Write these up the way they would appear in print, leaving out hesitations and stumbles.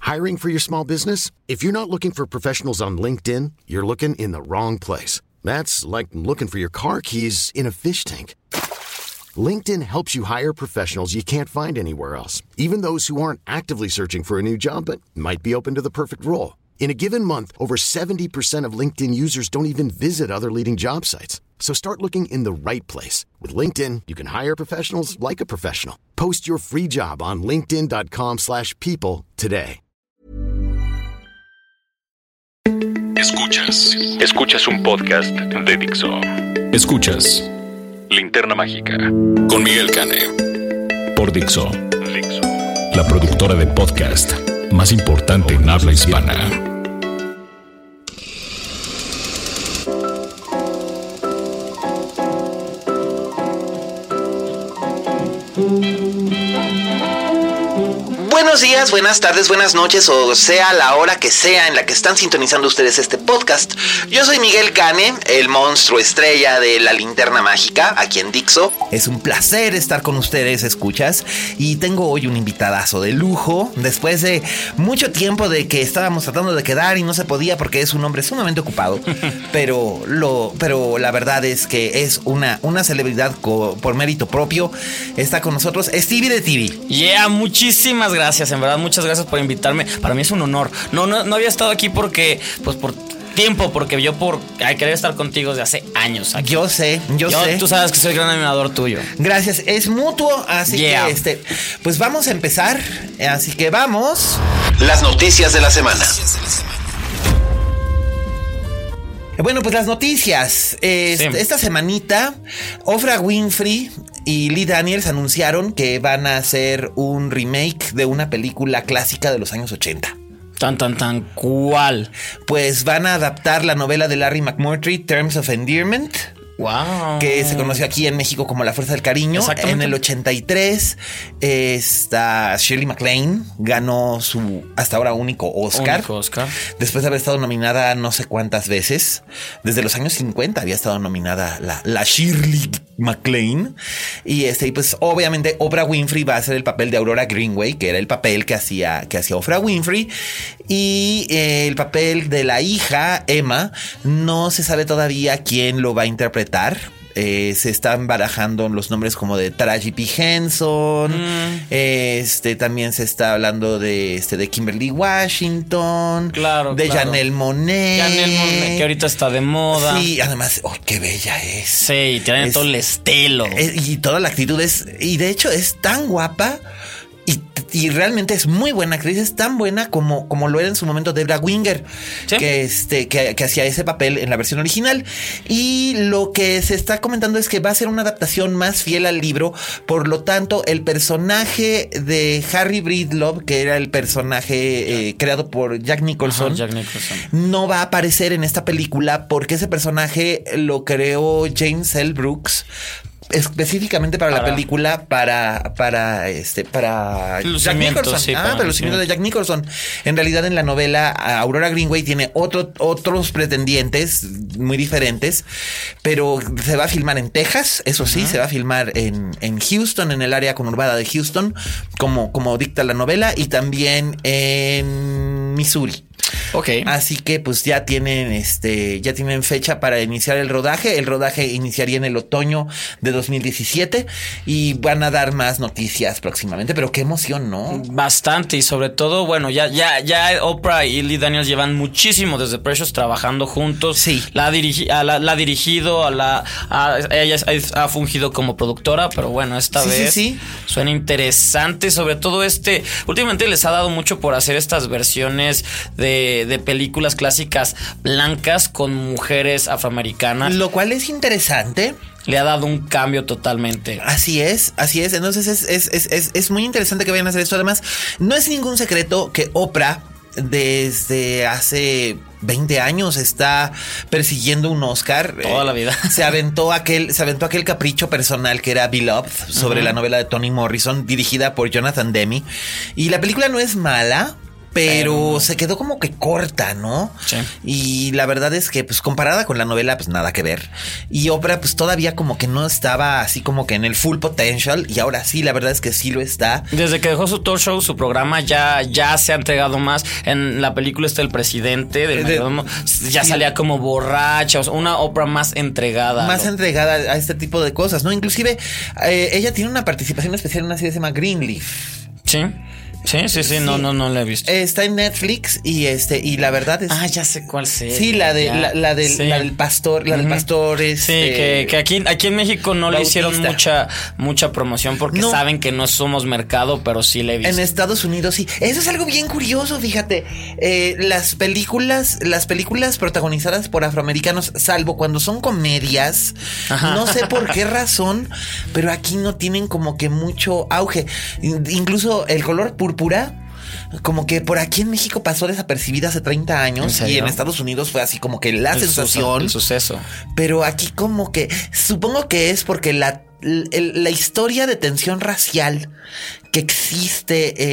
Hiring for your small business? If you're not looking for professionals on LinkedIn, you're looking in the wrong place. That's like looking for your car keys in a fish tank. LinkedIn helps you hire professionals you can't find anywhere else, even those who aren't actively searching for a new job but might be open to the perfect role. In a given month, over 70% of LinkedIn users don't even visit other leading job sites. So start looking in the right place. With LinkedIn, you can hire professionals like a professional. Post your free job on linkedin.com/people today. Escuchas un podcast de Dixo. Escuchas Linterna Mágica con Miguel Cane por Dixo, la productora de podcast más importante en habla hispana. Buenos días, buenas tardes, buenas noches, o sea la hora que sea en la que están sintonizando ustedes este podcast. Yo soy Miguel Cane, el monstruo estrella de la Linterna Mágica, aquí en Dixo. Es un placer estar con ustedes, escuchas, y tengo hoy un invitadazo de lujo, después de mucho tiempo de que estábamos tratando de quedar y no se podía porque es un hombre sumamente ocupado, pero la verdad es que es una celebridad por mérito propio. Está con nosotros Stevie de TV. Yeah, muchísimas gracias, en verdad, muchas gracias por invitarme. Para mí es un honor. No había estado aquí porque, pues por tiempo, porque yo quería estar contigo desde hace años aquí. Yo sé. Tú sabes que soy gran admirador tuyo. Gracias, es mutuo, así que pues vamos a empezar. Así que vamos. Las noticias de la semana. Bueno, pues las noticias. Esta semanita, Oprah Winfrey y Lee Daniels anunciaron que van a hacer un remake de una película clásica de los años 80. ¿Cuál? Pues van a adaptar la novela de Larry McMurtry, Terms of Endearment. Wow. Que se conoció aquí en México como La Fuerza del Cariño. En el 83, Shirley MacLaine ganó su hasta ahora único Oscar. Después de haber estado nominada no sé cuántas veces. Desde los años 50 había estado nominada la Shirley MacLaine. Y pues obviamente Oprah Winfrey va a hacer el papel de Aurora Greenway, que era el papel que hacía Oprah Winfrey. Y el papel de la hija, Emma, no se sabe todavía quién lo va a interpretar. Se están barajando los nombres como de Taraji P. Henson. También se está hablando de Kimberly Washington. Claro. Janelle Monáe. Que ahorita está de moda. Sí, además, qué bella es. Sí, tiene todo el estilo. Y toda la actitud y de hecho es tan guapa. Y realmente es muy buena actriz, es tan buena como lo era en su momento Debra Winger, ¿sí? que hacía ese papel en la versión original. Y lo que se está comentando es que va a ser una adaptación más fiel al libro. Por lo tanto, el personaje de Harry Breedlove, que era el personaje creado por Jack Nicholson, no va a aparecer en esta película porque ese personaje lo creó James L. Brooks específicamente para la película, para Jack Nicholson. Sí, para el lucimiento de Jack Nicholson. En realidad, en la novela, Aurora Greenway tiene otros pretendientes muy diferentes, pero se va a filmar en Texas, eso sí, se va a filmar en Houston, en el área conurbada de Houston, como dicta la novela, y también en Missouri. Okay. Así que pues ya tienen fecha para iniciar el rodaje. El rodaje iniciaría en el otoño de 2017 y van a dar más noticias próximamente. Pero qué emoción, ¿no? Bastante, y sobre todo, bueno, ya Oprah y Lee Daniels llevan muchísimo desde Precious trabajando juntos. Sí. La ha dirigido, ella ha fungido como productora, pero bueno, esta vez suena interesante. Sobre todo últimamente les ha dado mucho por hacer estas versiones de películas clásicas blancas con mujeres afroamericanas. Lo cual es interesante. Le ha dado un cambio totalmente. Así es. Entonces es muy interesante que vayan a hacer esto. Además, no es ningún secreto que Oprah desde hace 20 años está persiguiendo un Oscar. Toda la vida. Se aventó aquel capricho personal que era Beloved, sobre la novela de Toni Morrison, dirigida por Jonathan Demme. Y la película no es mala, pero se quedó como que corta, ¿no? Sí. Y la verdad es que, pues, comparada con la novela, pues nada que ver. Y Oprah, pues todavía como que no estaba así como que en el full potential. Y ahora sí, la verdad es que sí lo está. Desde que dejó su talk show, su programa ya se ha entregado más. En la película está el presidente del mayordomo. Ya salía como borracha. O sea, una Oprah más entregada. Más entregada a este tipo de cosas, ¿no? Inclusive, ella tiene una participación especial en una serie que se llama Greenleaf. Sí. Sí. No la he visto. Está en Netflix y la verdad es. Ya sé cuál serie. Sí, la del pastor, del pastor. Sí, que aquí en México no le hicieron mucha promoción porque saben que no somos mercado, pero sí la he visto. En Estados Unidos sí. Eso es algo bien curioso, fíjate. Las películas protagonizadas por afroamericanos, salvo cuando son comedias, no sé por qué razón, pero aquí no tienen como que mucho auge. Incluso El color púrpura, como que por aquí en México pasó desapercibida hace 30 años y en Estados Unidos fue así como que la sensación. El suceso. Pero aquí como que supongo que es porque la historia de tensión racial que existe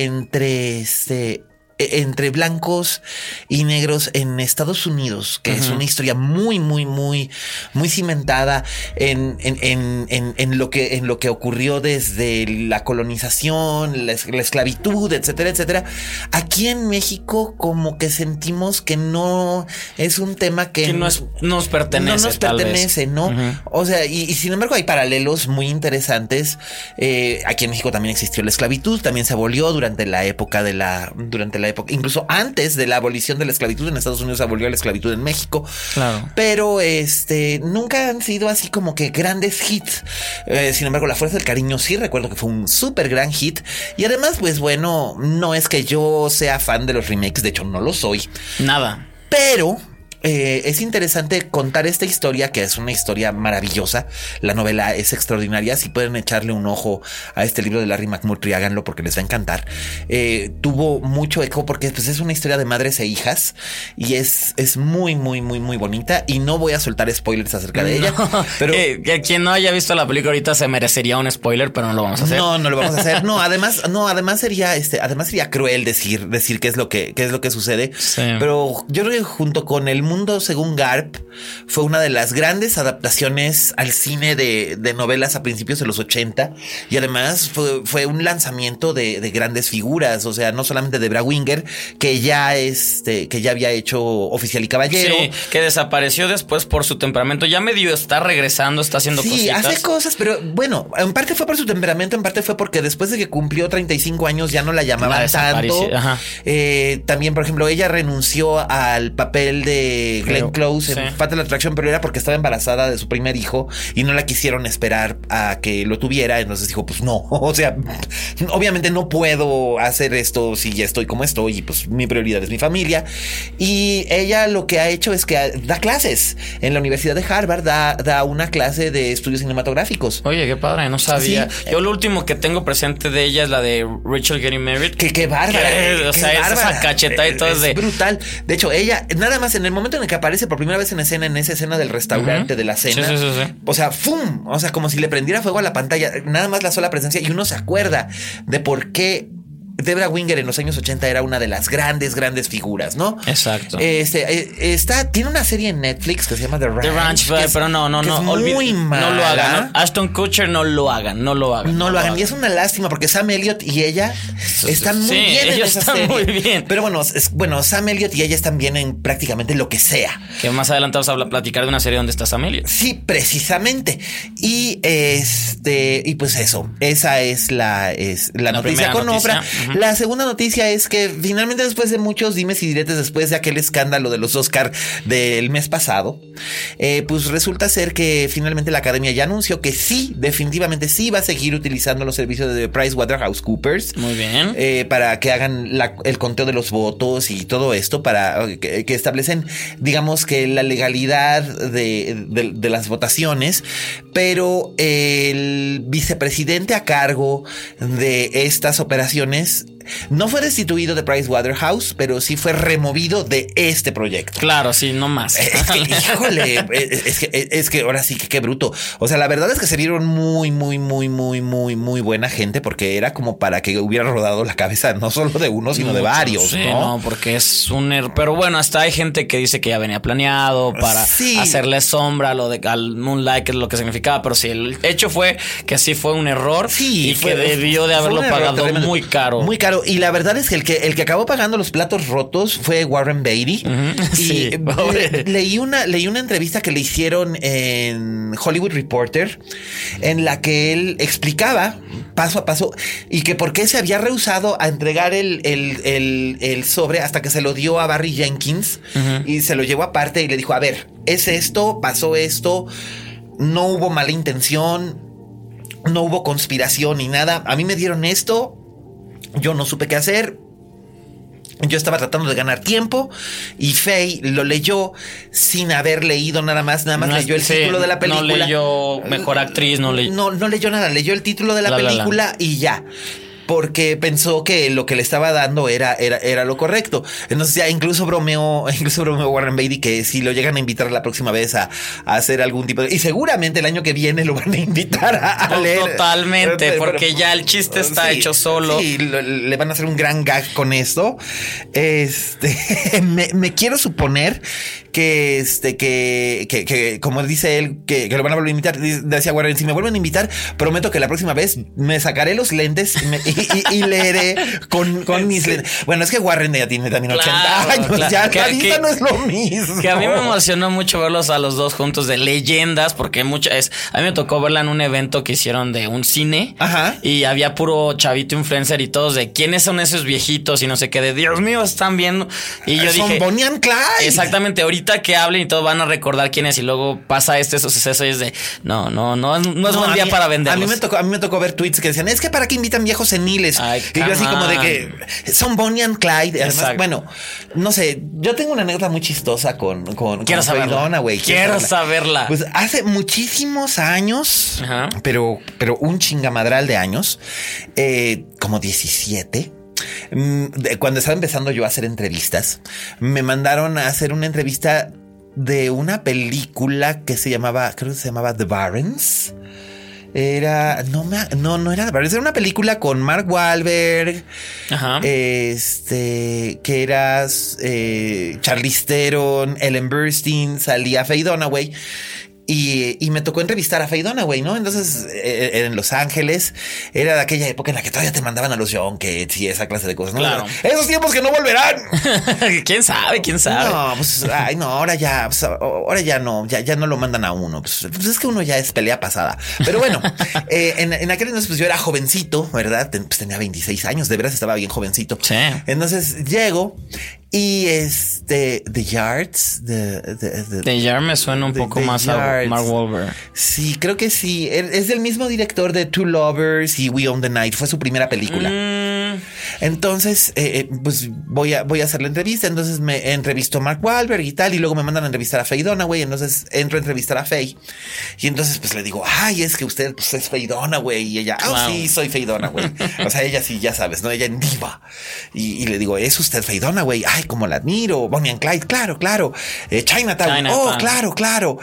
entre blancos y negros en Estados Unidos, que es una historia muy, muy, muy, muy cimentada en lo que ocurrió desde la colonización, la esclavitud, etcétera, etcétera. Aquí en México como que sentimos que no es un tema que no nos pertenece. No nos pertenece, ¿no? O sea, y sin embargo hay paralelos muy interesantes. Aquí en México también existió la esclavitud, también se abolió durante la época incluso antes de la abolición de la esclavitud en Estados Unidos se abolió la esclavitud en México. Claro. Pero nunca han sido así como que grandes hits. Sin embargo, La Fuerza del Cariño sí recuerdo que fue un súper gran hit. Y además, pues bueno, no es que yo sea fan de los remakes, de hecho no lo soy. Nada. Pero es interesante contar esta historia, que es una historia maravillosa. La novela es extraordinaria. Si pueden echarle un ojo a este libro de Larry McMurtry, háganlo porque les va a encantar. Tuvo mucho eco porque pues, es una historia de madres e hijas y es muy, muy, muy, muy bonita. Y no voy a soltar spoilers acerca de ella. Pero que quien no haya visto la película ahorita se merecería un spoiler, pero no lo vamos a hacer. No lo vamos a hacer. Además sería cruel decir qué es lo que sucede. Sí. Pero yo creo que junto con El Mundo según Garp fue una de las grandes adaptaciones al cine de novelas a principios de los 80 y además fue un lanzamiento de grandes figuras, o sea, no solamente de Debra Winger, que ya había hecho Oficial y Caballero. Sí, que desapareció después por su temperamento, ya medio está regresando, está haciendo cositas. Sí, hace cosas, pero bueno, en parte fue por su temperamento, en parte fue porque después de que cumplió 35 años ya no la llamaban tanto. También, por ejemplo, ella renunció al papel de Glenn Close en Fatal Attraction, pero era porque estaba embarazada de su primer hijo y no la quisieron esperar a que lo tuviera. Entonces dijo, pues no, o sea, obviamente no puedo hacer esto si ya estoy como estoy y pues mi prioridad es mi familia. Y ella lo que ha hecho es que da clases en la Universidad de Harvard, da una clase de estudios cinematográficos. Oye, qué padre, no sabía. Sí. Yo lo último que tengo presente de ella es la de Rachel Getting Married. Qué bárbara. O sea, es esa cachetada y todo es brutal. De hecho, ella, nada más en el momento en el que aparece por primera vez en esa escena del restaurante, de la cena. Sí. O sea, ¡fum! O sea, como si le prendiera fuego a la pantalla. Nada más la sola presencia y uno se acuerda de por qué Debra Winger en los años 80 era una de las grandes figuras, ¿no? Exacto. Tiene una serie en Netflix que se llama The Ranch. Pero no. Muy mala. No lo hagan. ¿No? Ashton Kutcher, no lo hagan. No lo hagan. Y es una lástima porque Sam Elliott y ella están muy bien en esa serie. Muy bien. Pero bueno, Sam Elliott y ella están bien en prácticamente lo que sea. Que más adelante vamos a platicar de una serie donde está Sam Elliott. Sí, precisamente. Y pues eso. Esa es la noticia con Oprah. La segunda noticia es que finalmente después de muchos dimes y diretes, después de aquel escándalo de los Oscar del mes pasado, pues resulta ser que finalmente la Academia ya anunció que sí, definitivamente sí va a seguir utilizando los servicios de PricewaterhouseCoopers. Muy bien. Para que hagan el conteo de los votos y todo esto, para que establecen, digamos que la legalidad de las votaciones, pero el vicepresidente a cargo de estas operaciones no fue destituido de Pricewaterhouse, pero sí fue removido de este proyecto. Claro, sí, no más. Híjole, es que ahora sí que qué bruto. O sea, la verdad es que se vieron muy buena gente, porque era como para que hubiera rodado la cabeza no solo de uno, sino de varios. Sí, no, porque es un error. Pero bueno, hasta hay gente que dice que ya venía planeado para hacerle sombra a lo de al Moonlight, que es lo que significaba. Pero sí, el hecho fue que sí fue un error y que debió de haberlo pagado muy caro. Muy caro. Y la verdad es que el que acabó pagando los platos rotos fue Warren Beatty. Sí, y leí una entrevista que le hicieron en Hollywood Reporter, en la que él explicaba paso a paso y que por qué se había rehusado a entregar el sobre hasta que se lo dio a Barry Jenkins y se lo llevó aparte y le dijo, a ver, es esto, pasó esto, no hubo mala intención, no hubo conspiración ni nada, a mí me dieron esto, yo no supe qué hacer. Yo estaba tratando de ganar tiempo y Faye lo leyó sin haber leído nada más leyó el título de la película. No leyó mejor actriz, no leyó nada, leyó el título de la película y ya. Porque pensó que lo que le estaba dando era lo correcto. Entonces ya incluso bromeó Warren Beatty que si lo llegan a invitar la próxima vez a hacer algún tipo de... Y seguramente el año que viene lo van a invitar a leer. Totalmente, porque ya el chiste está hecho solo. Sí, le van a hacer un gran gag con esto. Me quiero suponer que como dice él, que lo van a volver a invitar. Decía Warren, si me vuelven a invitar, prometo que la próxima vez me sacaré los lentes y leeré con mis lentes. Bueno, es que Warren ya tiene también 80 años. Claro. Ya la vida no es lo mismo. Que a mí me emocionó mucho verlos a los dos juntos de leyendas, porque a mí me tocó verla en un evento que hicieron de un cine. Y había puro chavito influencer y todos de quiénes son esos viejitos y no sé qué, de Dios mío, están viendo. Y yo dije, Bonnie and Clyde. Exactamente, ahorita que hablen y todos van a recordar quién es, y luego pasa esos sucesos y es de no es buen día para venderlos. A mí me tocó ver tweets que decían, es que para qué invitan viejos seniles. Y yo así como de que son Bonnie and Clyde. Además, bueno, no sé, yo tengo una anécdota muy chistosa con Faye Dunaway. Quiero saberla. Pues hace muchísimos años, pero un chingamadral de años, como 17. Cuando estaba empezando yo a hacer entrevistas, me mandaron a hacer una entrevista de una película que creo que se llamaba The Barrens. No era The Barrens, era una película con Mark Wahlberg, que era Charlize Theron, Ellen Burstyn, salía Faye Dunaway. Y me tocó entrevistar a Faye Dunaway, ¿no? Entonces, en Los Ángeles, era de aquella época en la que todavía te mandaban a los junkets y esa clase de cosas, ¿no? Claro. Esos tiempos que no volverán. ¿Quién sabe? No, pues, ahora ya no lo mandan a uno. Pues es que uno ya es pelea pasada. Pero bueno, en aquel entonces, pues yo era jovencito, ¿verdad? Pues tenía 26 años, de veras estaba bien jovencito. Sí. Entonces llego y The Yards. The Yard me suena un poco más a Mark Wahlberg. Sí, creo que sí. Es del mismo director de Two Lovers y We Own the Night. Fue su primera película. Entonces, pues voy a hacer la entrevista. Entonces me entrevistó Mark Wahlberg y tal. Y luego me mandan a entrevistar a Faye Dunaway. Entonces entro a entrevistar a Faye. Y entonces pues le digo, ay, es que usted pues, es Faye Dunaway. Y ella, sí, soy Faye Dunaway. O sea, ella sí, ya sabes, ¿no? Ella en diva. Y le digo, ¿es usted Faye Dunaway? Ay, cómo la admiro. Bonnie and Clyde, claro. Chinatown. Oh, claro.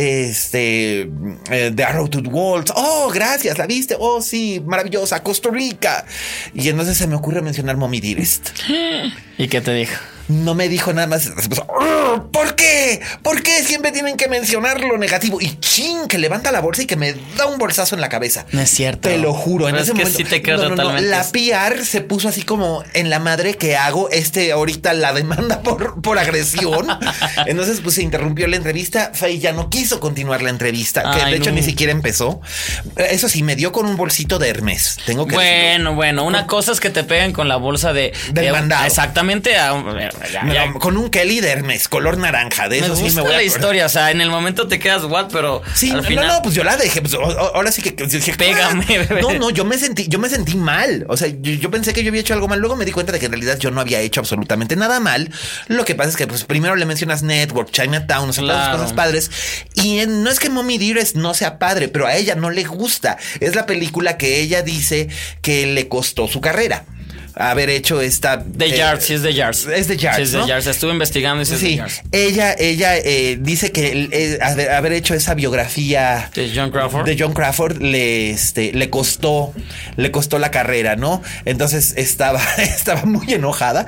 The Arrowtooth Waltz. Oh, gracias, ¿la viste? Oh, sí, maravillosa. Costa Rica. Y entonces se me ocurre mencionar Mommy Dearest. ¿Y qué te dijo? No me dijo nada más. ¿Por qué? ¿Por qué siempre tienen que mencionar lo negativo? Y que levanta la bolsa y que me da un bolsazo en la cabeza. No es cierto. Te lo juro. En ese momento. Sí te creo totalmente. La PR se puso así como en la madre que hago. Ahorita la demanda por agresión. Entonces, pues se interrumpió la entrevista. Faye ya no quiso continuar la entrevista. Que de hecho ni siquiera empezó. Eso sí, me dio con un bolsito de Hermes. Tengo que decirlo. Bueno. Una cosa es que te peguen con la bolsa del mandado. Exactamente. Con un Kelly de Hermes, color naranja. De eso me sí me voy a la historia. O sea, en el momento te quedas pero sí, al final... No, pues yo la dejé. Pues, ahora sí que dije, pégame, bebé. No, yo me sentí mal. O sea, yo pensé que yo había hecho algo mal. Luego me di cuenta de que en realidad yo no había hecho absolutamente nada mal. Lo que pasa es que pues primero le mencionas Network, Chinatown, o sea, todas las cosas padres. Y no es que Mommy Dearest no sea padre, pero a ella no le gusta. Es la película que ella dice que le costó su carrera. haber hecho esta... The Yards, sí es The Yards. Es The Yards, sí, es The Yards. Estuve investigando y sí es The Yards. Ella dice que haber hecho esa biografía de John Crawford le costó la carrera, ¿no? Entonces estaba muy enojada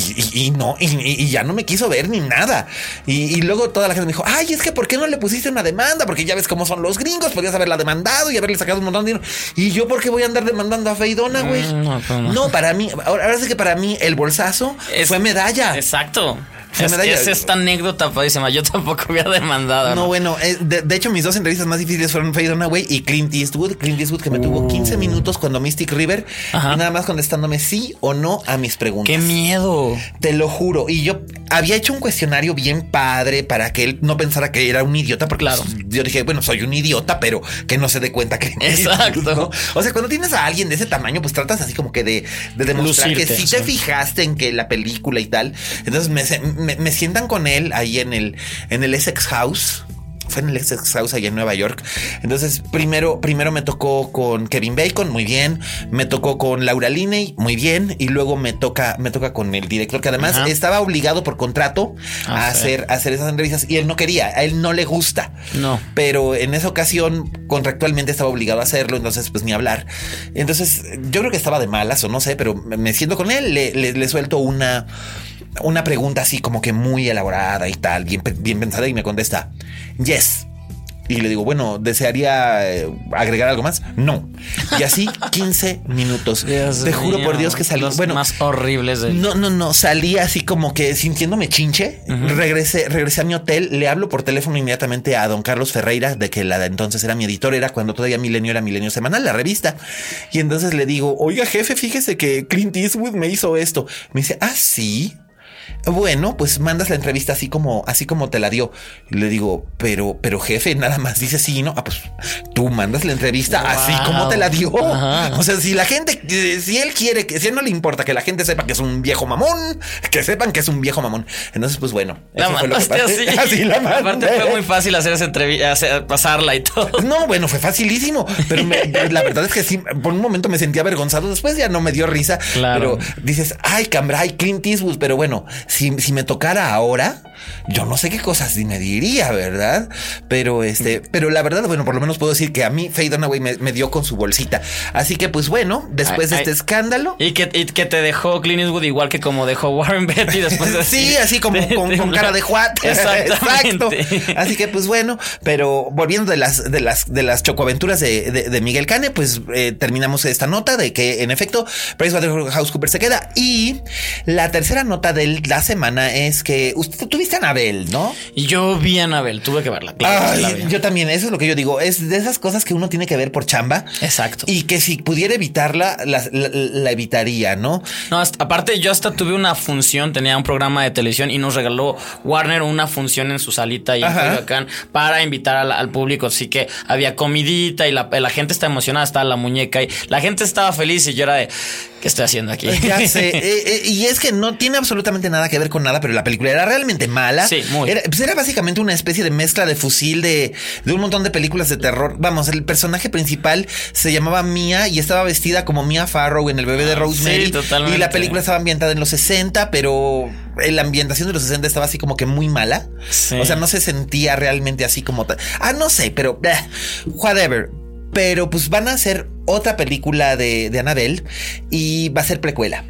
y ya no me quiso ver ni nada. Y luego toda la gente me dijo, ay, es que ¿por qué no le pusiste una demanda? Porque ya ves cómo son los gringos, podrías haberla demandado y haberle sacado un montón de dinero. Y yo, ¿por qué voy a andar demandando a Faye Dunaway? No, para mí, ahora sí que para mí el bolsazo fue medalla. Exacto. Es esta anécdota padrísima. Yo tampoco había demandado. No, bueno, de hecho, mis dos entrevistas más difíciles fueron Faye Dunaway y Clint Eastwood. Clint Eastwood, que me tuvo 15 minutos cuando Mystic River, y nada más contestándome sí o no a mis preguntas. ¡Qué miedo! Te lo juro. Y yo había hecho un cuestionario bien padre para que él no pensara que era un idiota, porque claro, yo dije, bueno, soy un idiota, pero que no se dé cuenta que... Exacto. ¿no? O sea, cuando tienes a alguien de ese tamaño, pues tratas así como que de demostrar lucirte, que sí te fijaste en que la película y tal. Entonces me sientan con él ahí en el Essex House. Fue en el Essex House allá en Nueva York. Entonces primero me tocó con Kevin Bacon, muy bien. Me tocó con Laura Linney, muy bien. Y luego me toca con el director, que además estaba obligado por contrato a hacer esas entrevistas, y él no quería, a él no le gusta. No. Pero en esa ocasión contractualmente estaba obligado a hacerlo, entonces pues ni hablar. Entonces yo creo que estaba de malas o no sé, pero me siento con él, le suelto una pregunta así como que muy elaborada y tal, bien pensada, y me contesta, yes. Y le digo, bueno, ¿desearía agregar algo más? No. Y así 15 minutos. Dios Te juro por Dios que salí. Los más horribles. No. Salí así como que sintiéndome chinche. Regresé a mi hotel. Le hablo por teléfono inmediatamente a don Carlos Ferreira, de que la de entonces era mi editor. Era cuando todavía Milenio era Milenio Semanal, la revista. Y entonces le digo, oiga, jefe, fíjese que Clint Eastwood me hizo esto. Me dice, ¿ah, sí? Bueno, pues mandas la entrevista así como te la dio. Y le digo, pero jefe, nada más dice sí, ¿no? Pues tú mandas la entrevista así como te la dio. O sea, si la gente, si él quiere, si a él no le importa que la gente sepa que es un viejo mamón, que sepan que es un viejo mamón. Entonces, pues bueno, eso fue lo que pasó. Así la mandé. Aparte fue muy fácil hacer esa entrevista, pasarla y todo. No, bueno, fue facilísimo. Pero la verdad es que sí, por un momento me sentí avergonzado. Después ya no me dio risa. Claro. Pero dices, ay, Cambrai, Clint Eastwood. Pero bueno, si me tocara ahora, yo no sé qué cosas me diría, ¿verdad? Pero la verdad, bueno, por lo menos puedo decir que a mí Faye Dunaway me dio con su bolsita. Así que, pues bueno, después de este escándalo. Y que te dejó Clint Eastwood igual que como dejó Warren Beatty después de sí, así como con cara de what. Exacto. Así que, pues bueno, pero volviendo de las chocoaventuras de Miguel Cane, pues terminamos esta nota de que en efecto PricewaterhouseCoopers se queda. Y la tercera nota de la semana es que usted tuviste a Anabel, ¿no? Y yo vi a Anabel, tuve que verla. Claro. Ay, yo también, eso es lo que yo digo. Es de esas cosas que uno tiene que ver por chamba. Exacto. Y que si pudiera evitarla, la evitaría, ¿no? No, aparte yo hasta tuve una función, tenía un programa de televisión y nos regaló Warner una función en su salita y en Coyoacán para invitar al público. Así que había comidita y la gente está emocionada, estaba la muñeca y la gente estaba feliz y yo era de... ¿Qué estoy haciendo aquí? Ya sé. Y es que no tiene absolutamente nada que ver con nada, pero la película era realmente mala. Sí, muy. Era básicamente una especie de mezcla de fusil de un montón de películas de terror. Vamos, el personaje principal se llamaba Mia y estaba vestida como Mia Farrow en El bebé de Rosemary. Sí, totalmente. Y la película estaba ambientada en los 60, pero la ambientación de los 60 estaba así como que muy mala. Sí. O sea, no se sentía realmente así como... no sé, pero... whatever. Pero pues van a hacer otra película de Annabelle y va a ser precuela.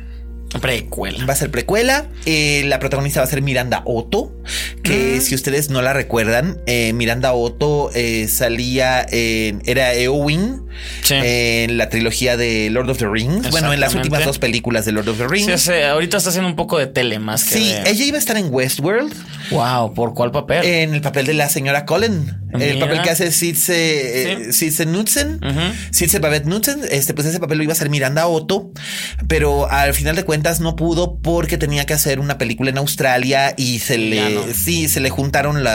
Va a ser precuela. La protagonista va a ser Miranda Otto, que si ustedes no la recuerdan, Miranda Otto salía era Eowyn en la trilogía de Lord of the Rings. Bueno, en las últimas dos películas de Lord of the Rings. Sí, ahorita está haciendo un poco de tele más que ella iba a estar en Westworld. Wow, ¿por cuál papel? En el papel de la señora Cullen. El papel que hace Sidse Knudsen. Sidse Babette Knudsen. Pues ese papel lo iba a hacer Miranda Otto, pero al final de cuentas no pudo porque tenía que hacer una película en Australia y se le juntaron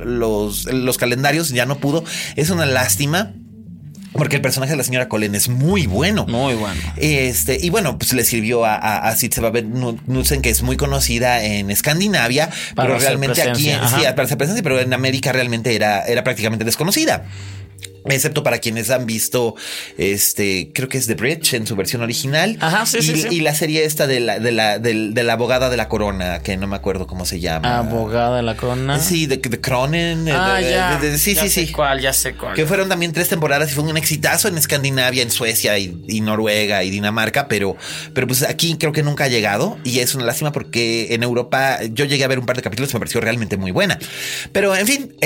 los calendarios, ya no pudo. Es una lástima. Porque el personaje de la señora Cullen es muy bueno. Muy bueno. Y bueno, pues le sirvió a Sidse Babette Knudsen, que es muy conocida en Escandinavia, pero realmente aquí para hacer presencia, pero en América realmente era prácticamente desconocida. Excepto para quienes han visto, creo que es The Bridge en su versión original. Ajá, sí. Y la serie esta de la abogada de la corona, que no me acuerdo cómo se llama. Abogada de la corona. Sí, de Cronen. Sí. Ya sé cuál. Que fueron también 3 temporadas y fue un exitazo en Escandinavia, en Suecia y Noruega y Dinamarca, pero pues aquí creo que nunca ha llegado y es una lástima porque en Europa yo llegué a ver un par de capítulos y me pareció realmente muy buena. Pero en fin,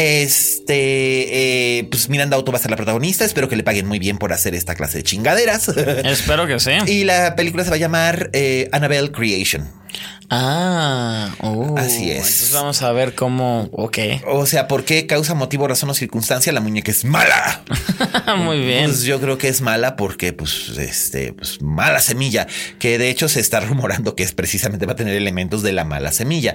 pues Miranda Otto va a ser la protagonista. Espero que le paguen muy bien por hacer esta clase de chingaderas. Espero que sí. Y la película se va a llamar Annabelle Creation. Así es. Entonces vamos a ver cómo. Ok. O sea, ¿por qué causa, motivo, razón o circunstancia la muñeca es mala? Muy bien. Pues yo creo que es mala porque, pues, mala semilla, que de hecho se está rumorando que es precisamente va a tener elementos de la mala semilla.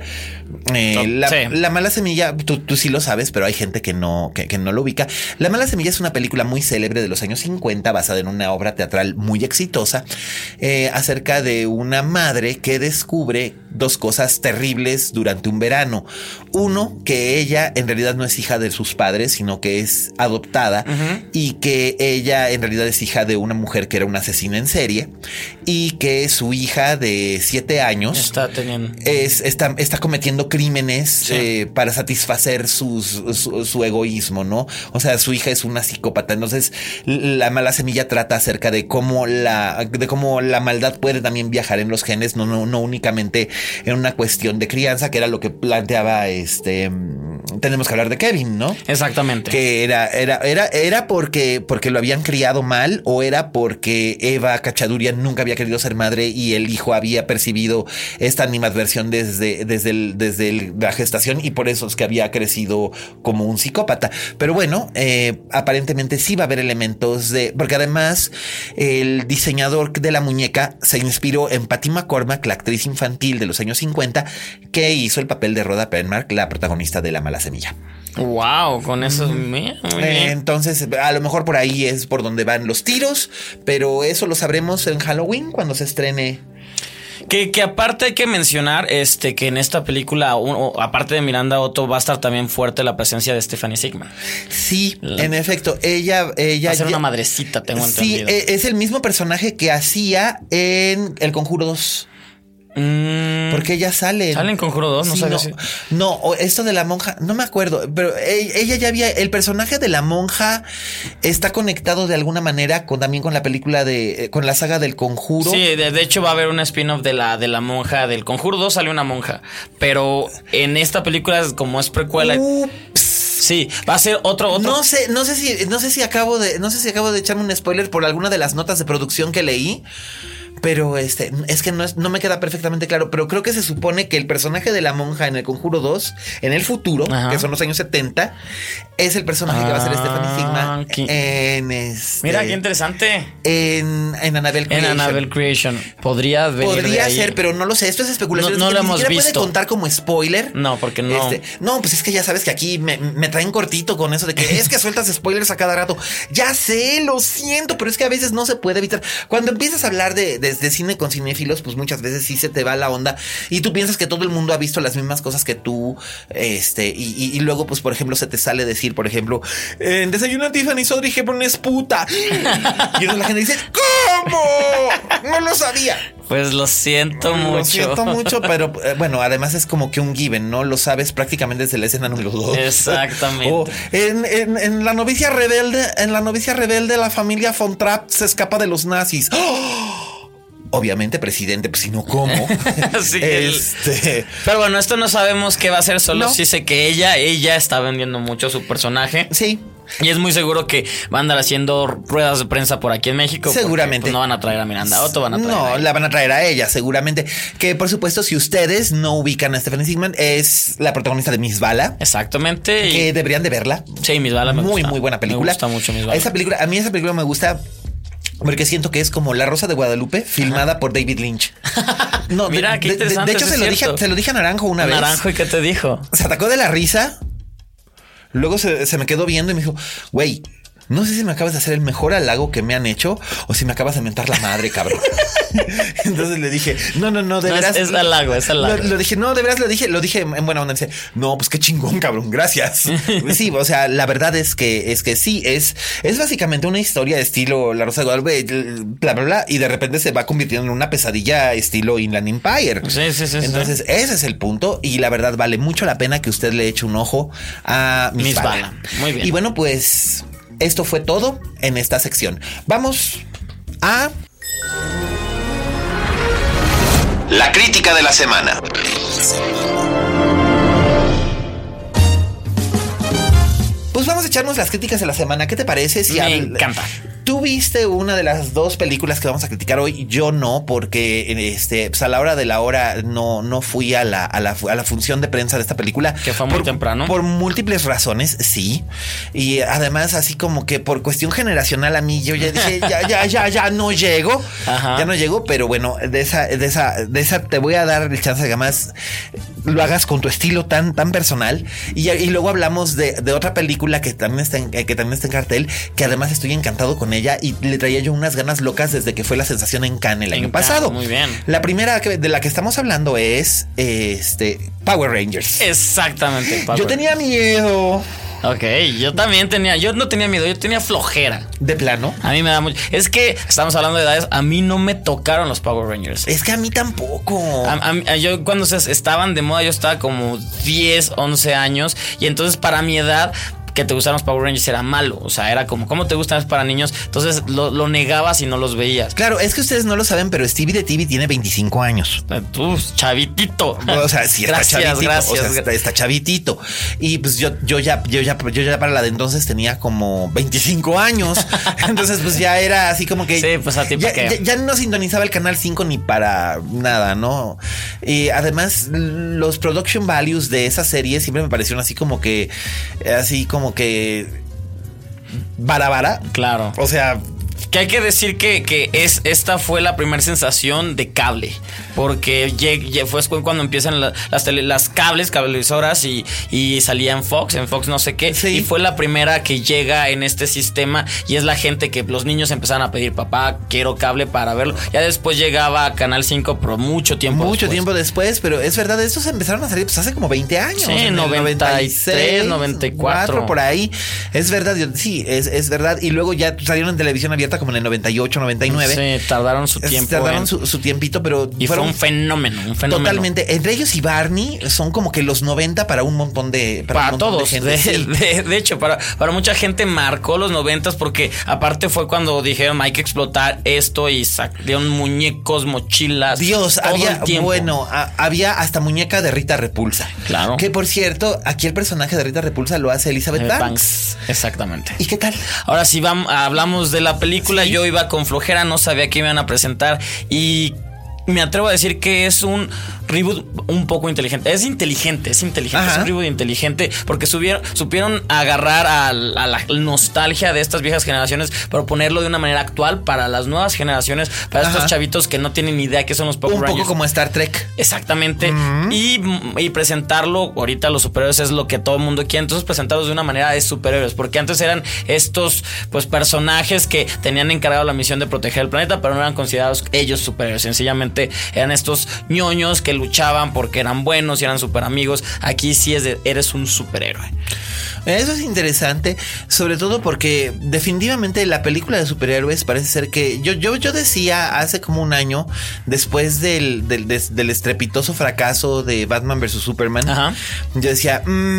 La mala semilla, tú sí lo sabes, pero hay gente que no lo ubica. La mala semilla es una película muy célebre de los años 50, basada en una obra teatral muy exitosa, acerca de una madre que descubre 2 cosas terribles durante un verano. Uno, que ella en realidad no es hija de sus padres, sino que es adoptada, y que ella en realidad es hija de una mujer que era una asesina en serie y que su hija de 7 años está cometiendo crímenes para satisfacer su egoísmo, ¿no? O sea, su hija es una psicópata. Entonces, la mala semilla trata acerca de cómo la maldad puede también viajar en los genes, no únicamente en una cuestión de crianza, que era lo que planteaba tenemos que hablar de Kevin, ¿no? Exactamente. Que era porque lo habían criado mal, o era porque Eva Cachadurian nunca había querido ser madre y el hijo había percibido esta animadversión desde la gestación y por eso es que había crecido como un psicópata. Pero bueno, aparentemente sí va a haber elementos porque además el diseñador de la muñeca se inspiró en Patty McCormack, la actriz infantil de los años 50, que hizo el papel de Rhoda Penmark, la protagonista de La mala semilla. Wow, con eso muy bien. Entonces, a lo mejor por ahí es por donde van los tiros, pero eso lo sabremos en Halloween cuando se estrene. Que aparte hay que mencionar que en esta película, aparte de Miranda Otto, va a estar también fuerte la presencia de Stephanie Sigman. Sí, en efecto, ella va a ser una madrecita, tengo entendido. Sí, es el mismo personaje que hacía en El Conjuro 2. Porque ella sale en Conjuro 2, no sabía. No, esto de la monja, no me acuerdo, pero ella ya había, el personaje de la monja está conectado de alguna manera también con la película con la saga del Conjuro. Sí, de hecho va a haber un spin-off de la monja del Conjuro 2, sale una monja, pero en esta película como es precuela. Sí, va a ser otro. No sé si acabo de echarme un spoiler por alguna de las notas de producción que leí. Pero es que no me queda perfectamente claro, pero creo que se supone que el personaje de la monja en El Conjuro 2, en el futuro, que son los años 70, es el personaje que va a ser Stephanie Sigman Mira, qué interesante. En Annabelle Creation. En Annabelle Creation. Podría ser, pero no lo sé. Esto es especulación. No lo hemos visto. ¿Puede contar como spoiler? No, porque no. No, pues es que ya sabes que aquí me traen cortito con eso de que es que sueltas spoilers a cada rato. Ya sé, lo siento, pero es que a veces no se puede evitar. Cuando empiezas a hablar de cine con cinéfilos, pues muchas veces sí se te va la onda y tú piensas que todo el mundo ha visto las mismas cosas que tú, y luego, pues, por ejemplo, se te sale decir, por ejemplo, en Desayuno a Tiffany Audrey Hepburn es puta. Y entonces la gente dice, ¿cómo? No lo sabía. Pues lo siento mucho. Lo siento mucho, pero bueno, además es como que un given, ¿no? Lo sabes prácticamente desde la escena número 2. Exactamente. O en La novicia rebelde, la familia Von Trapp se escapa de los nazis. ¡Oh! Obviamente, presidente, pues si no, ¿cómo? Sí, pero bueno, esto no sabemos qué va a ser, solo sí sé que ella está vendiendo mucho su personaje. Sí. Y es muy seguro que va a andar haciendo ruedas de prensa por aquí en México. Seguramente. Pues, no van a traer a Miranda Otto, van a traer a ella. La van a traer a ella, seguramente. Que por supuesto, si ustedes no ubican a Stephanie Sigman, es la protagonista de Miss Bala. Exactamente. Que deberían de verla. Sí, Miss Bala me gusta. Muy buena película. Me gusta mucho Miss Bala. A mí esa película me gusta porque siento que es como La Rosa de Guadalupe filmada por David Lynch. No, mira, qué interesante. De hecho, se lo dije a Naranjo una vez. Naranjo, ¿y qué te dijo? Se atacó de la risa. Luego se me quedó viendo y me dijo, güey, no sé si me acabas de hacer el mejor halago que me han hecho o si me acabas de mentar la madre, cabrón. Entonces le dije, no, de veras. Es halago, es halago. Lo dije, no, de veras lo dije en buena onda. Dice, no, pues qué chingón, cabrón, gracias. Sí, o sea, la verdad es que sí, es básicamente una historia de estilo La Rosa de Guadalupe, bla, bla, bla, y de repente se va convirtiendo en una pesadilla estilo Inland Empire. Sí. Entonces, ese es el punto, y la verdad vale mucho la pena que usted le eche un ojo a Miss Bala. Muy bien. Y bueno, pues esto fue todo en esta sección. Vamos a la crítica de la semana. Pues vamos a echarnos las críticas de la semana. ¿Qué te parece? Me encanta. Tú viste una de las dos películas que vamos a criticar hoy. Yo no, porque pues a la hora de la hora no fui a la función de prensa de esta película. Que fue muy temprano. Por múltiples razones, sí. Y además, así como que por cuestión generacional, a mí yo ya dije, ya no llego. Ajá. Ya no llego, pero bueno, de esa te voy a dar el chance de que más lo hagas con tu estilo tan personal. Y luego hablamos de otra película que también está en cartel, que además estoy encantado con ella y le traía yo unas ganas locas desde que fue la sensación en Cannes el año pasado. Muy bien. La primera de la que estamos hablando es Power Rangers. Exactamente. Yo tenía miedo. Ok, yo no tenía miedo, yo tenía flojera. ¿De plano? A mí me da mucho. Es que estamos hablando de edades, a mí no me tocaron los Power Rangers. Es que a mí tampoco. Yo cuando estaban de moda, yo estaba como 10, 11 años, y entonces para mi edad, que te gustaran los Power Rangers era malo. O sea, era como, ¿cómo te gustan para niños? Entonces lo negabas y no los veías. Claro, es que ustedes no lo saben, pero Stevie de TV tiene 25 años. Tú, chavitito. O sea, sí está chavitito. Gracias. O sea, está chavitito. Y pues yo ya para la de entonces tenía como 25 años. Entonces, pues ya era así como que. Sí, pues a ti ya no sintonizaba el canal 5 ni para nada, ¿no? Y además, los production values de esa serie siempre me parecieron así como que vara. Claro. O sea, que hay que decir que esta fue la primera sensación de cable. Porque fue cuando empiezan las cablevisoras y salía en Fox no sé qué. Sí. Y fue la primera que llega en este sistema. Y es la gente que los niños empezaron a pedir, papá, quiero cable para verlo. Ya después llegaba a Canal 5, pero mucho tiempo después. Pero es verdad, estos empezaron a salir pues hace como 20 años. Sí, en 93, 94. Por ahí. Es verdad, es verdad. Y luego ya salieron en televisión abierta como en el 98, 99. Sí, tardaron su tiempo. Tardaron su tiempito, pero fueron un fenómeno. Totalmente. Entre ellos y Barney son como que los 90 para un montón de... Para todos. De hecho, para mucha gente marcó los 90 porque aparte fue cuando dijeron hay que explotar esto y salieron muñecos, mochilas. Dios, había hasta muñeca de Rita Repulsa. Claro. Que por cierto, aquí el personaje de Rita Repulsa lo hace Elizabeth Banks. Exactamente. ¿Y qué tal? Ahora sí hablamos de la película. Sí. Yo iba con flojera, no sabía qué me iban a presentar y me atrevo a decir que es un reboot un poco inteligente. Es inteligente. Ajá. Es un reboot inteligente porque supieron agarrar a la nostalgia de estas viejas generaciones, pero ponerlo de una manera actual para las nuevas generaciones, para estos chavitos que no tienen ni idea qué son los Power Rangers. Un poco como Star Trek. Exactamente. Uh-huh. Y presentarlo, ahorita los superhéroes es lo que todo el mundo quiere, entonces presentarlos de una manera de superhéroes, porque antes eran estos pues personajes que tenían encargado la misión de proteger el planeta, pero no eran considerados ellos superhéroes, sencillamente eran estos ñoños que luchaban porque eran buenos y eran super amigos. Aquí sí eres un superhéroe. Eso es interesante, sobre todo porque definitivamente la película de superhéroes parece ser que yo decía hace como un año, después del estrepitoso fracaso de Batman vs Superman, ajá, yo decía,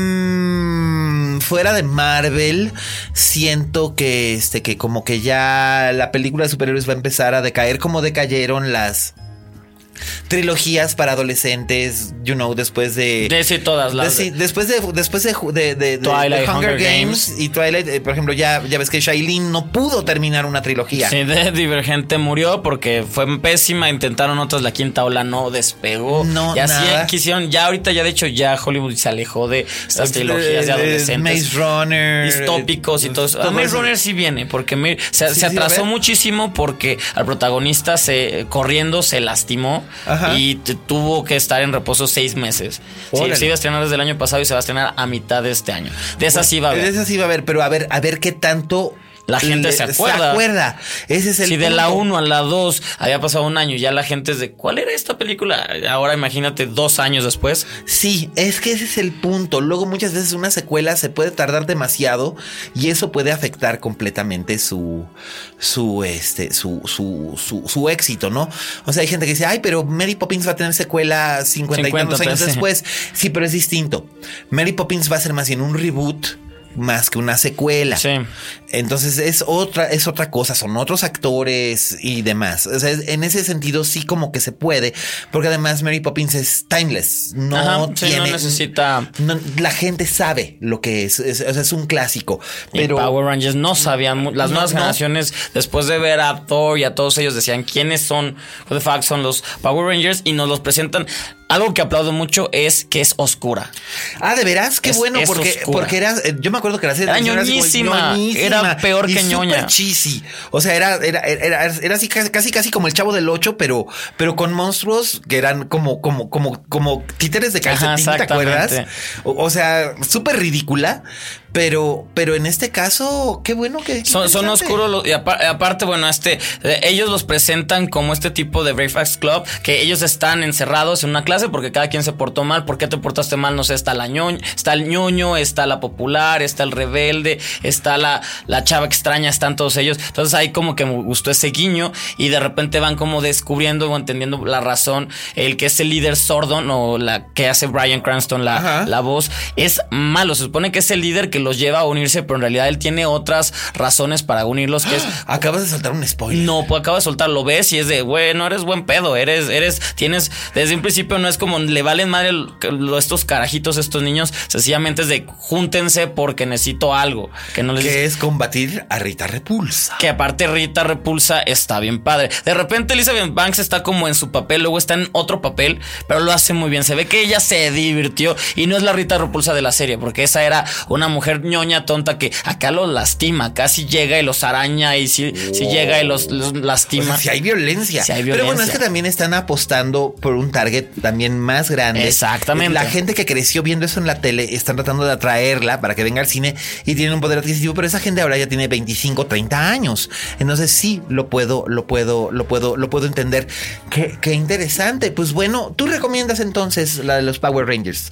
fuera de Marvel, siento que como que ya la película de superhéroes va a empezar a decaer como decayeron las trilogías para adolescentes, después de todas las después de Twilight, Hunger Games y Twilight, por ejemplo, ya ves que Shailene no pudo terminar una trilogía. Sí, de Divergente murió porque fue pésima, intentaron otras, la quinta ola no despegó. No, y así nada. Quisieron, ya ahorita de hecho ya Hollywood se alejó de estas trilogías de adolescentes. Maze Runner, distópicos y todo eso. Maze Runner sí viene porque se atrasó muchísimo porque al protagonista corriendo se lastimó. Ajá. Y tuvo que estar en reposo 6 meses. Sí, se iba a estrenar desde el año pasado y se va a estrenar a mitad de este año. De esas sí va a haber. De esas sí va a haber, pero a ver qué tanto la gente se acuerda. Ese es el punto. Si de la 1 a la 2 había pasado un año, ya la gente es de ¿cuál era esta película? Ahora imagínate 2 años después. Sí, es que ese es el punto. Luego muchas veces una secuela se puede tardar demasiado y eso puede afectar completamente su éxito, ¿no? O sea, hay gente que dice, ay, pero Mary Poppins va a tener secuela 50 y tantos años después. Sí, pero es distinto. Mary Poppins va a ser más bien un reboot más que una secuela. Sí. Entonces es otra cosa, son otros actores y demás. O sea, en ese sentido sí como que se puede, porque además Mary Poppins es timeless. No necesita. La gente sabe lo que es un clásico. Pero Power Rangers no sabían. Las nuevas generaciones, después de ver a Thor y a todos ellos, decían quiénes son, what the fuck son los Power Rangers, y nos los presentan. Algo que aplaudo mucho es que es oscura. Ah, ¿de veras? Qué bueno, porque era. Yo me acuerdo que la serie era ñoñísima. Era peor que ñoña. Super cheesy. O sea, era así casi como el Chavo del 8, pero con monstruos que eran como títeres de calcetín, ¿te acuerdas? O sea, súper ridícula. Pero en este caso, qué bueno que son oscuros. Y aparte, bueno, ellos los presentan como este tipo de Breakfast Club, que ellos están encerrados en una clase porque cada quien se portó mal. ¿Por qué te portaste mal? No sé, está el ñoño, está la popular, está el rebelde, está la chava extraña, están todos ellos. Entonces ahí como que me gustó ese guiño y de repente van como descubriendo o entendiendo la razón. El que es el líder Sordon o la que hace Bryan Cranston, la voz, es malo. Se supone que es el líder que los lleva a unirse, pero en realidad él tiene otras razones para unirlos, que es... Acabas de soltar un spoiler. No, pues acabo de soltar, lo ves y es de, güey, no eres buen pedo, tienes, desde un principio no es como le valen madre estos carajitos, estos niños, sencillamente es de júntense porque necesito algo. Que es combatir a Rita Repulsa. Que aparte Rita Repulsa está bien padre. De repente Elizabeth Banks está como en su papel, luego está en otro papel, pero lo hace muy bien. Se ve que ella se divirtió y no es la Rita Repulsa de la serie, porque esa era una mujer ñoña tonta que acá los lastima, casi llega y los araña y si llega y los lastima. O sea, si hay violencia. Pero bueno, es que también están apostando por un target también más grande. Exactamente. La gente que creció viendo eso en la tele están tratando de atraerla para que venga al cine y tienen un poder adquisitivo, pero esa gente ahora ya tiene 25, 30 años. Entonces sí, lo puedo entender. Qué interesante. Pues bueno, ¿tú recomiendas entonces la de los Power Rangers?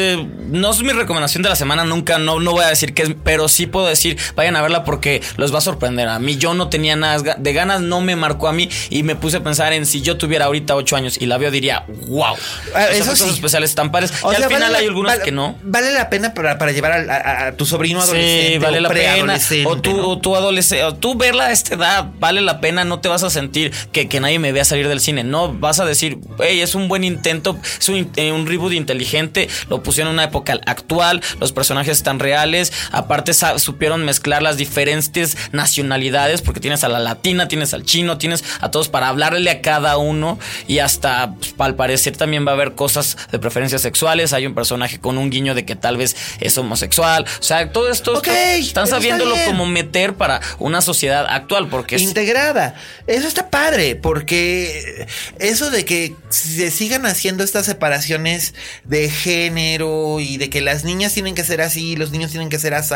No es mi recomendación de la semana, nunca, no voy a decir que es, pero sí puedo decir, vayan a verla porque los va a sorprender. A mí yo no tenía nada de ganas, no me marcó a mí y me puse a pensar en si yo tuviera ahorita 8 años y la veo, diría, wow. Eso sí. Especiales tan pares. Y al final hay algunos que no. Vale la pena para llevar a tu sobrino adolescente. Sí, vale la pena. O tú adolescente, o tú verla a esta edad, vale la pena. No te vas a sentir que nadie me vea salir del cine. No, vas a decir, hey, es un buen intento, es un reboot inteligente. Lo pusieron en una época actual, los personajes están reales. Aparte supieron mezclar las diferentes nacionalidades, porque tienes a la latina, tienes al chino, tienes a todos para hablarle a cada uno. Y hasta, pues, al parecer también va a haber cosas de preferencias sexuales. Hay un personaje con un guiño de que tal vez es homosexual. O sea, todo esto están sabiéndolo como meter para una sociedad actual, porque integrada. Eso está padre, porque eso de que se sigan haciendo estas separaciones de género y de que las niñas tienen que ser así, los niños tienen que ser así,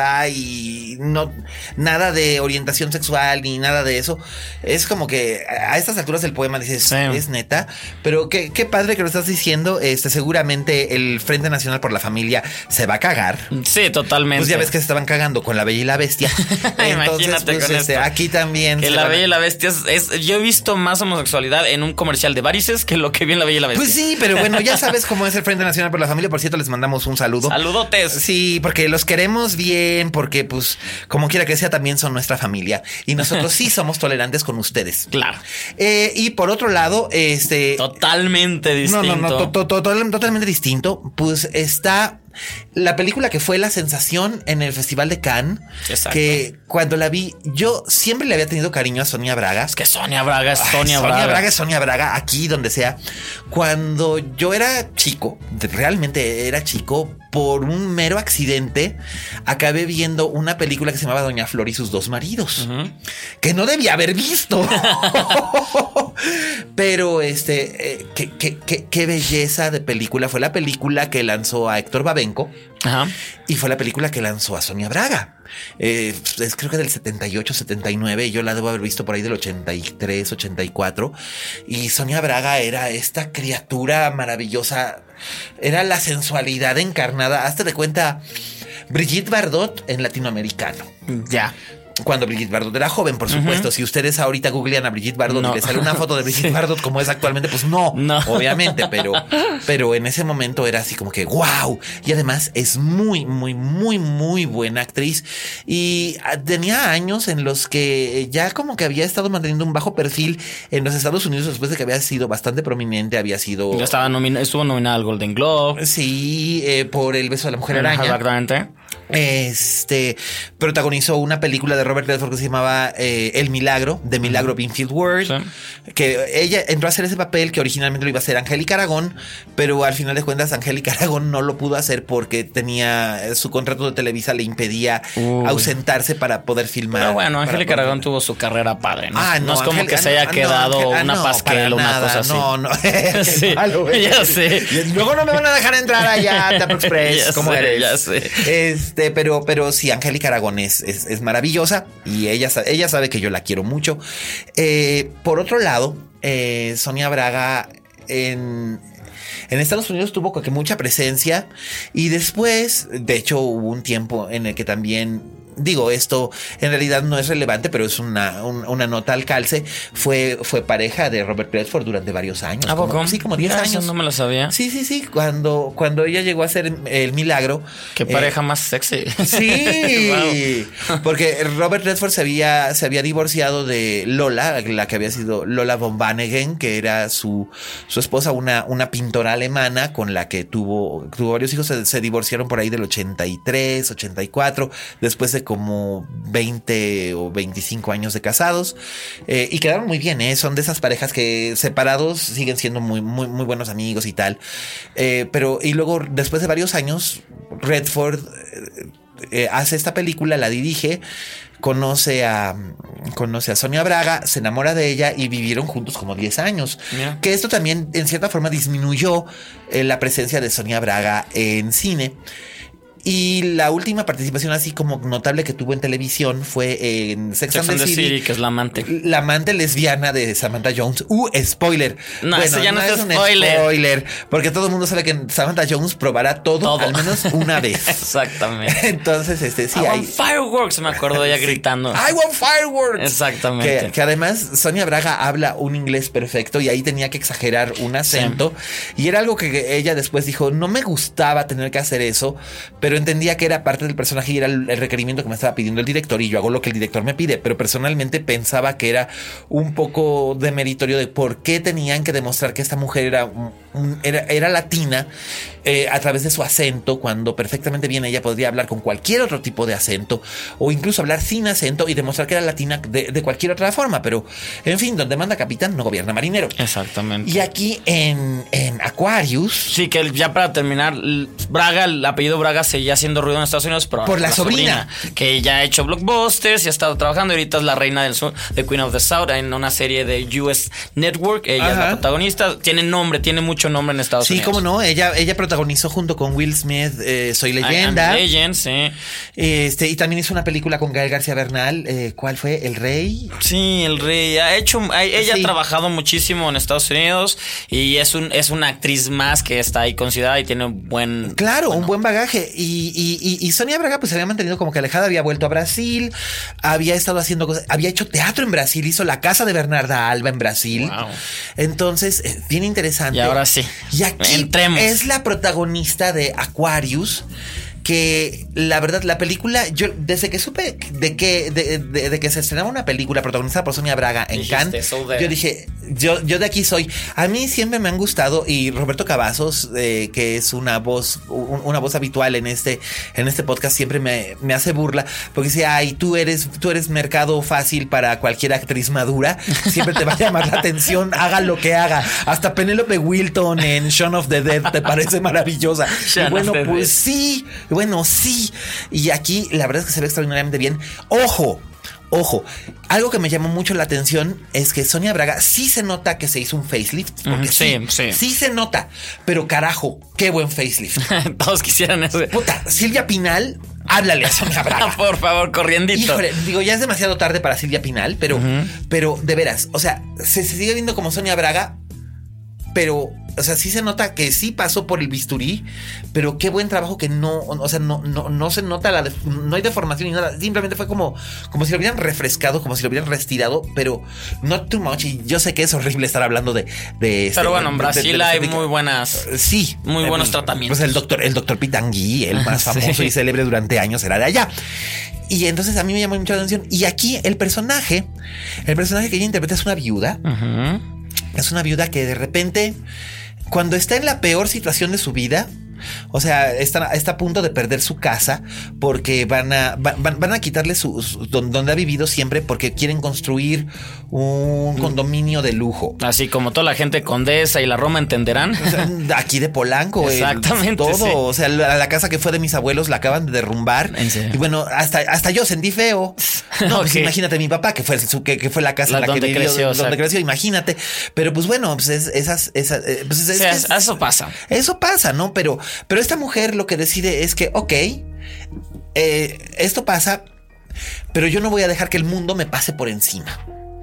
y no nada de orientación sexual ni nada de eso. Es como que a estas alturas del poema dices, sí, es neta, pero qué padre que lo estás diciendo. Seguramente el Frente Nacional por la Familia se va a cagar. Sí, totalmente. Pues ya ves que se estaban cagando con La Bella y la Bestia. Entonces, pues, con esto. Aquí también. Que La Bella y la Bestia yo he visto más homosexualidad en un comercial de varices que lo que vi en La Bella y la Bestia. Pues sí, pero bueno, ya sabes cómo es el Frente Nacional por la Familia. Por cierto, les mandamos un saludo. Saludotes. Sí, porque los queremos bien, porque pues como quiera que sea también son nuestra familia y nosotros sí somos tolerantes con ustedes. Claro. Y por otro lado, totalmente distinto. Totalmente distinto. Pues está la película que fue la sensación en el Festival de Cannes. Exacto. Que cuando la vi, yo siempre le había tenido cariño a Sonia Braga. Es que Sonia Braga es Sonia Braga. Sonia Braga, aquí donde sea. Cuando yo era chico, realmente era chico, por un mero accidente, acabé viendo una película que se llamaba Doña Flor y sus dos maridos, que no debía haber visto. Pero qué belleza de película. Fue la película que lanzó a Héctor Babel Vdovenko. Ajá. Y fue la película que lanzó a Sonia Braga. Es creo que del 78, 79. Yo la debo haber visto por ahí del 83, 84. Y Sonia Braga era esta criatura maravillosa. Era la sensualidad encarnada. Hazte de cuenta, Brigitte Bardot en latinoamericano. Ya. Cuando Brigitte Bardot era joven, por supuesto. Si ustedes ahorita googlean a Brigitte Bardot y les sale una foto de Brigitte Bardot como es actualmente, pues no, obviamente, pero en ese momento era así como que wow. Y además es muy, muy, muy, muy buena actriz. Y tenía años en los que ya como que había estado manteniendo un bajo perfil en los Estados Unidos después de que había sido bastante prominente, había sido... Ya estuvo nominada al Golden Globe. Sí, por El beso de la mujer araña. Exactamente. Protagonizó una película de Robert Redford que se llamaba El Milagro, The Milagro Binfield Ward, sí. Que ella entró a hacer ese papel que originalmente lo iba a hacer Angélica Aragón, pero al final de cuentas Angélica Aragón no lo pudo hacer porque tenía su contrato de Televisa le impedía ausentarse para poder filmar. Pero bueno, Angélica Aragón tuvo su carrera padre, ¿no? No es como que se haya quedado una pasquela o una cosa así. No. Sí, malo, ya sé. Luego no me van a dejar entrar allá a Teatro Express. ¿Cómo eres? Ya sé. Pero sí, Angélica Aragón es maravillosa y ella sabe que yo la quiero mucho. Por otro lado, Sonia Braga en Estados Unidos tuvo que mucha presencia y después, de hecho, hubo un tiempo en el que también... Digo, esto en realidad no es relevante, pero es una nota al calce. Fue pareja de Robert Redford durante varios años. ¿A poco? Sí, como 10 años. No me lo sabía. Sí. Cuando ella llegó a hacer El Milagro. Qué pareja más sexy. Sí. Wow. Porque Robert Redford se había divorciado de Lola, la que había sido Lola von Vanhagen, que era su esposa, una pintora alemana con la que tuvo varios hijos. Se divorciaron por ahí del 83, 84. Después de como 20 o 25 años de casados y quedaron muy bien, son de esas parejas que separados siguen siendo muy, muy, muy buenos amigos y tal, pero y luego después de varios años Redford hace esta película, la dirige, conoce a Sonia Braga, se enamora de ella y vivieron juntos como 10 años. Yeah. Que esto también en cierta forma disminuyó la presencia de Sonia Braga en cine. Y la última participación así como notable que tuvo en televisión fue en Sex and the City, que es la amante. La amante lesbiana de Samantha Jones. Spoiler. No, bueno, eso ya no es un spoiler. Porque todo el mundo sabe que Samantha Jones probará todo. Al menos una vez. Exactamente. Entonces, sí, I want fireworks, me acuerdo ella gritando. I want fireworks. Exactamente. Que además Sonia Braga habla un inglés perfecto y ahí tenía que exagerar un acento. Sí. Y era algo que ella después dijo, no me gustaba tener que hacer eso, pero entendía que era parte del personaje y era el requerimiento que me estaba pidiendo el director y yo hago lo que el director me pide, pero personalmente pensaba que era un poco demeritorio de por qué tenían que demostrar que esta mujer era latina a través de su acento, cuando perfectamente bien ella podría hablar con cualquier otro tipo de acento o incluso hablar sin acento y demostrar que era latina de cualquier otra forma, pero en fin, donde manda capitán no gobierna marinero. Exactamente. Y aquí en Aquarius, sí, que ya para terminar, Braga, el apellido Braga seguía haciendo ruido en Estados Unidos, pero por la sobrina, que ya ha hecho blockbusters y ha estado trabajando. Ahorita es la reina del sur, de Queen of the South, en una serie de US Network. Ella es la protagonista. Tiene mucho nombre en Estados Unidos. Sí, cómo no. Ella protagonizó junto con Will Smith Soy Leyenda. Legend, sí. Y también hizo una película con Gael García Bernal. ¿Cuál fue? ¿El Rey? Sí, El Rey. Ella ha trabajado muchísimo en Estados Unidos y es una actriz más que está ahí considerada y tiene un buen bagaje. Y Sonia Braga pues se había mantenido como que alejada, había vuelto a Brasil, había estado haciendo cosas, había hecho teatro en Brasil, hizo La Casa de Bernarda Alba en Brasil. Wow. Entonces, bien interesante. Y ahora sí. Y aquí entremos. Es la protagonista de Aquarius, que la verdad, la película, yo desde que supe de que se estrenaba una película protagonizada por Sonia Braga en Cannes, yo dije, yo de aquí soy. A mí siempre me han gustado, y Roberto Cavazos, que es una voz habitual en este podcast, siempre me hace burla, porque dice, ay, tú eres mercado fácil para cualquier actriz madura, siempre te va a llamar la atención, haga lo que haga. Hasta Penélope Wilton en Shaun of the Dead te parece maravillosa. Y bueno, pues sí. Bueno, sí. Y aquí la verdad es que se ve extraordinariamente bien. Ojo, algo que me llamó mucho la atención es que Sonia Braga sí se nota que se hizo un facelift. Porque sí se nota. Pero carajo, qué buen facelift. Todos quisieran eso. Puta, Silvia Pinal, háblale a Sonia Braga. Por favor, corriendito. Híjole, digo, ya es demasiado tarde para Silvia Pinal, pero de veras, o sea, se sigue viendo como Sonia Braga, pero, o sea, sí se nota que sí pasó por el bisturí, pero qué buen trabajo que no, o sea, no se nota no hay deformación ni nada. Simplemente fue como si lo hubieran refrescado, como si lo hubieran reestirado, pero not too much. Y yo sé que es horrible estar hablando de pero bueno, en Brasil hay muy buenas. Sí. Muy buenos tratamientos. Pues el doctor Pitangui, el más famoso y célebre durante años, era de allá. Y entonces a mí me llamó mucho la atención. Y aquí el personaje que ella interpreta es una viuda. Es una viuda que de repente, cuando está en la peor situación de su vida, o sea, está a punto de perder su casa porque van a quitarle donde ha vivido siempre porque quieren construir un condominio de lujo. Así como toda la gente Condesa y la Roma entenderán. O sea, aquí de Polanco. Exactamente. Todo. Sí. O sea, la casa que fue de mis abuelos la acaban de derrumbar. ¿En serio? Y bueno, hasta yo sentí feo. No, pues imagínate mi papá, que fue la casa en la que vivió, donde creció, imagínate. Pero pues bueno, pues eso pasa. Eso pasa, ¿no? Pero esta mujer lo que decide es que, ok, esto pasa, pero yo no voy a dejar que el mundo me pase por encima.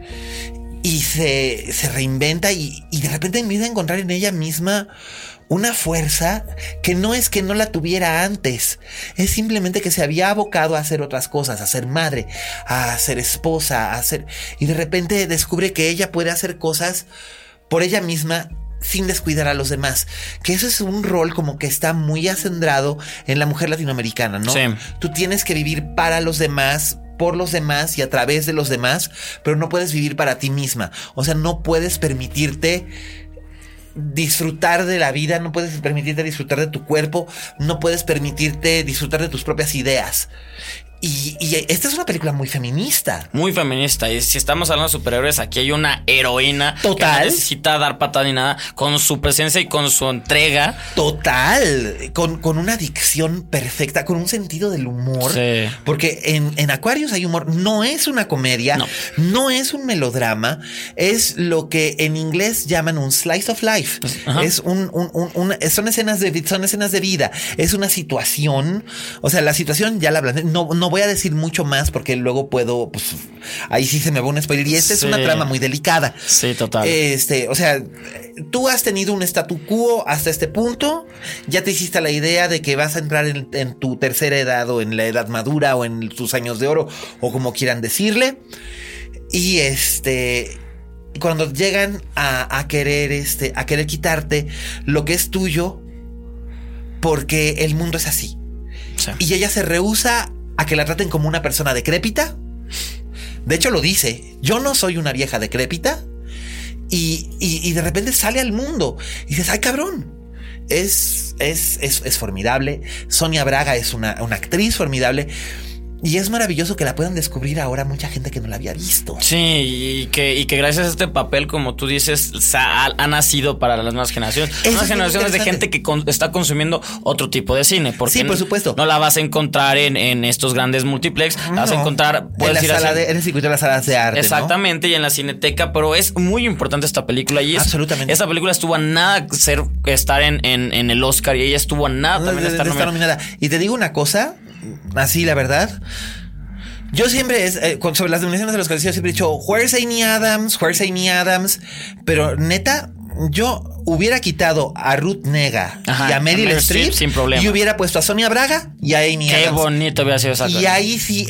Y se reinventa y de repente empieza a encontrar en ella misma una fuerza que no es que no la tuviera antes, es simplemente que se había abocado a hacer otras cosas, a ser madre, a ser esposa, y de repente descubre que ella puede hacer cosas por ella misma sin descuidar a los demás, que eso es un rol como que está muy acendrado en la mujer latinoamericana, ¿no? Sí. Tú tienes que vivir para los demás, por los demás y a través de los demás, pero no puedes vivir para ti misma. O sea, no puedes permitirte disfrutar de la vida, no puedes permitirte disfrutar de tu cuerpo, no puedes permitirte disfrutar de tus propias ideas. Y esta es una película muy feminista. Muy feminista. Y si estamos hablando de superhéroes, aquí hay una heroína total, que no necesita dar patada ni nada, con su presencia y con su entrega. Total. Con una dicción perfecta, con un sentido del humor. Sí. Porque en Aquarius hay humor. No es una comedia, no es un melodrama, es lo que en inglés llaman un slice of life. Ajá. Es son escenas de vida. Es una situación. O sea, la situación ya la hablé. No voy a decir mucho más porque luego puedo, pues ahí sí se me va un spoiler. Y esta es una trama muy delicada. Sí, total. O sea, tú has tenido un statu quo hasta este punto. Ya te hiciste la idea de que vas a entrar en tu tercera edad o en la edad madura o en tus años de oro o como quieran decirle. Y cuando llegan a querer quitarte lo que es tuyo porque el mundo es así. Sí. Y ella se rehúsa a que la traten como una persona decrépita. De hecho lo dice, yo no soy una vieja decrépita. Y de repente sale al mundo y dices, ay cabrón, es formidable. Sonia Braga es una actriz formidable. Y es maravilloso que la puedan descubrir ahora mucha gente que no la había visto. Sí, y que gracias a este papel, como tú dices, ha nacido para las nuevas generaciones. Nuevas generaciones de gente que está consumiendo otro tipo de cine. Porque sí, por supuesto. No la vas a encontrar en estos grandes multiplex. La vas a encontrar en el circuito de las salas de arte. Exactamente, ¿no? Y en la Cineteca. Pero es muy importante esta película. Y absolutamente. Esta película estuvo a nada estar en el Oscar. Y ella estuvo a nada también estar nominada. Y te digo una cosa, así la verdad. Yo siempre sobre las nominaciones de los que siempre he dicho, Where's Amy Adams, pero neta, yo hubiera quitado a Ruth Negga y a Meryl Streep sin problema. Y hubiera puesto a Sonia Braga y a Amy Adams. Qué bonito hubiera sido esa cosa. Y ahí sí,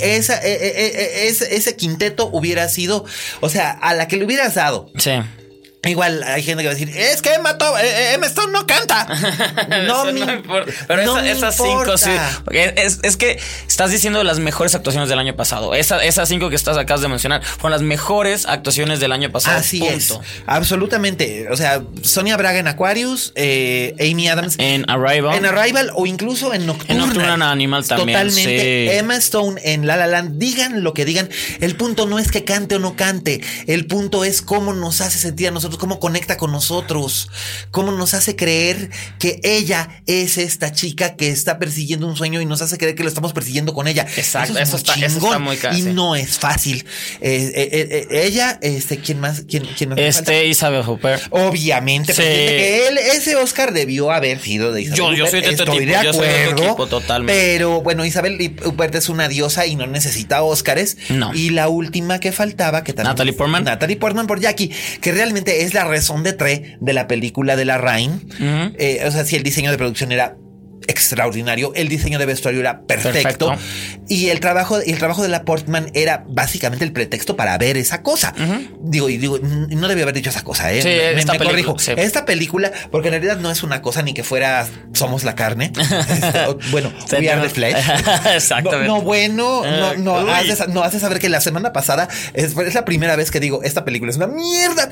ese quinteto hubiera sido, o sea, a la que le hubieras dado. Sí. Igual hay gente que va a decir, es que Emma Stone no canta. No me importa. Pero esas cinco sí. Es que estás diciendo las mejores actuaciones del año pasado. Esas cinco que acabas de mencionar fueron las mejores actuaciones del año pasado. Así es. Absolutamente. O sea, Sonia Braga en Aquarius, Amy Adams en Arrival o incluso en Nocturna. En Nocturna Animal también. Totalmente. Sí. Emma Stone en La La Land. Digan lo que digan. El punto no es que cante o no cante. El punto es cómo nos hace sentir a nosotros nosotros, cómo conecta con nosotros, cómo nos hace creer que ella es esta chica que está persiguiendo un sueño y nos hace creer que lo estamos persiguiendo con ella. Exacto, eso está muy caro. Y no es fácil. Ella, ¿quién más? ¿Quién Isabel Huppert. Obviamente, sí. Que ese Oscar debió haber sido de Isabel Huppert. Yo soy de tu equipo, yo soy de tu equipo totalmente. Pero bueno, Isabel Huppert es una diosa y no necesita Óscares. No. Y la última que faltaba, que también Natalie Portman por Jackie, que realmente es la razón de tres de la película de la Reine. O sea, si el diseño de producción era extraordinario, el diseño de vestuario era perfecto. Y el trabajo de la Portman era básicamente el pretexto para ver esa cosa. Digo, no debía haber dicho esa cosa, Sí, me corrijo. Sí. Esta película, porque en realidad no es una cosa ni que fuera Somos la carne. Bueno, We Are the Flesh. Exactamente. No hace saber que la semana pasada es la primera vez que digo, esta película es una mierda.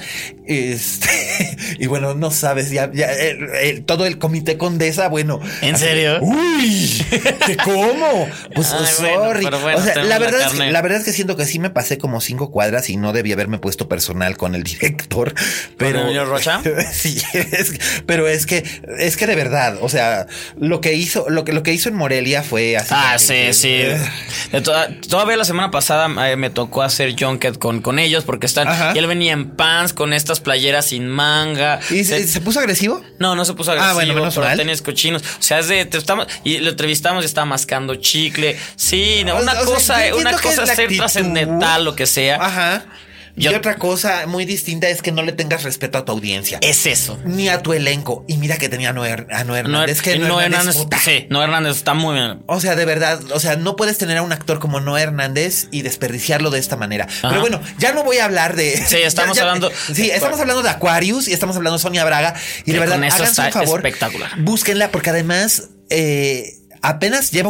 Y bueno, no sabes, ya todo el comité Condesa, bueno. ¿En serio? ¡Uy! ¿Cómo? Pues sorry. Bueno, o sea, la verdad es que siento que sí me pasé como 5 cuadras y no debí haberme puesto personal con el director. Pero ¿Con el señor Rocha? Sí, pero es que de verdad, o sea, lo que hizo en Morelia fue así. Sí. Todavía la semana pasada me tocó hacer junket con ellos porque y él venía en pants con estas playeras sin manga. ¿Y se puso agresivo? No se puso agresivo. Bueno, menos mal. Tenis cochinos. O sea, y lo entrevistamos y estaba mascando chicle. Sí, una cosa es ser trascendental, lo que sea. Ajá. Y otra cosa muy distinta es que no le tengas respeto a tu audiencia. Es eso. Ni a tu elenco. Y mira que tenía a Noé Hernández. Noé Hernández está muy bien. O sea, de verdad, no puedes tener a un actor como Noé Hernández y despreciarlo de esta manera. Ajá. Pero bueno, ya no voy a hablar de... Sí, estamos hablando... Sí, estamos hablando de Aquarius y estamos hablando de Sonia Braga. Y de verdad, háganse un favor. Espectacular. Búsquenla porque además... apenas lleva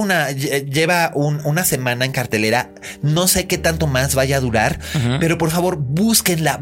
una semana en cartelera. No sé qué tanto más vaya a durar, pero por favor, búsquenla,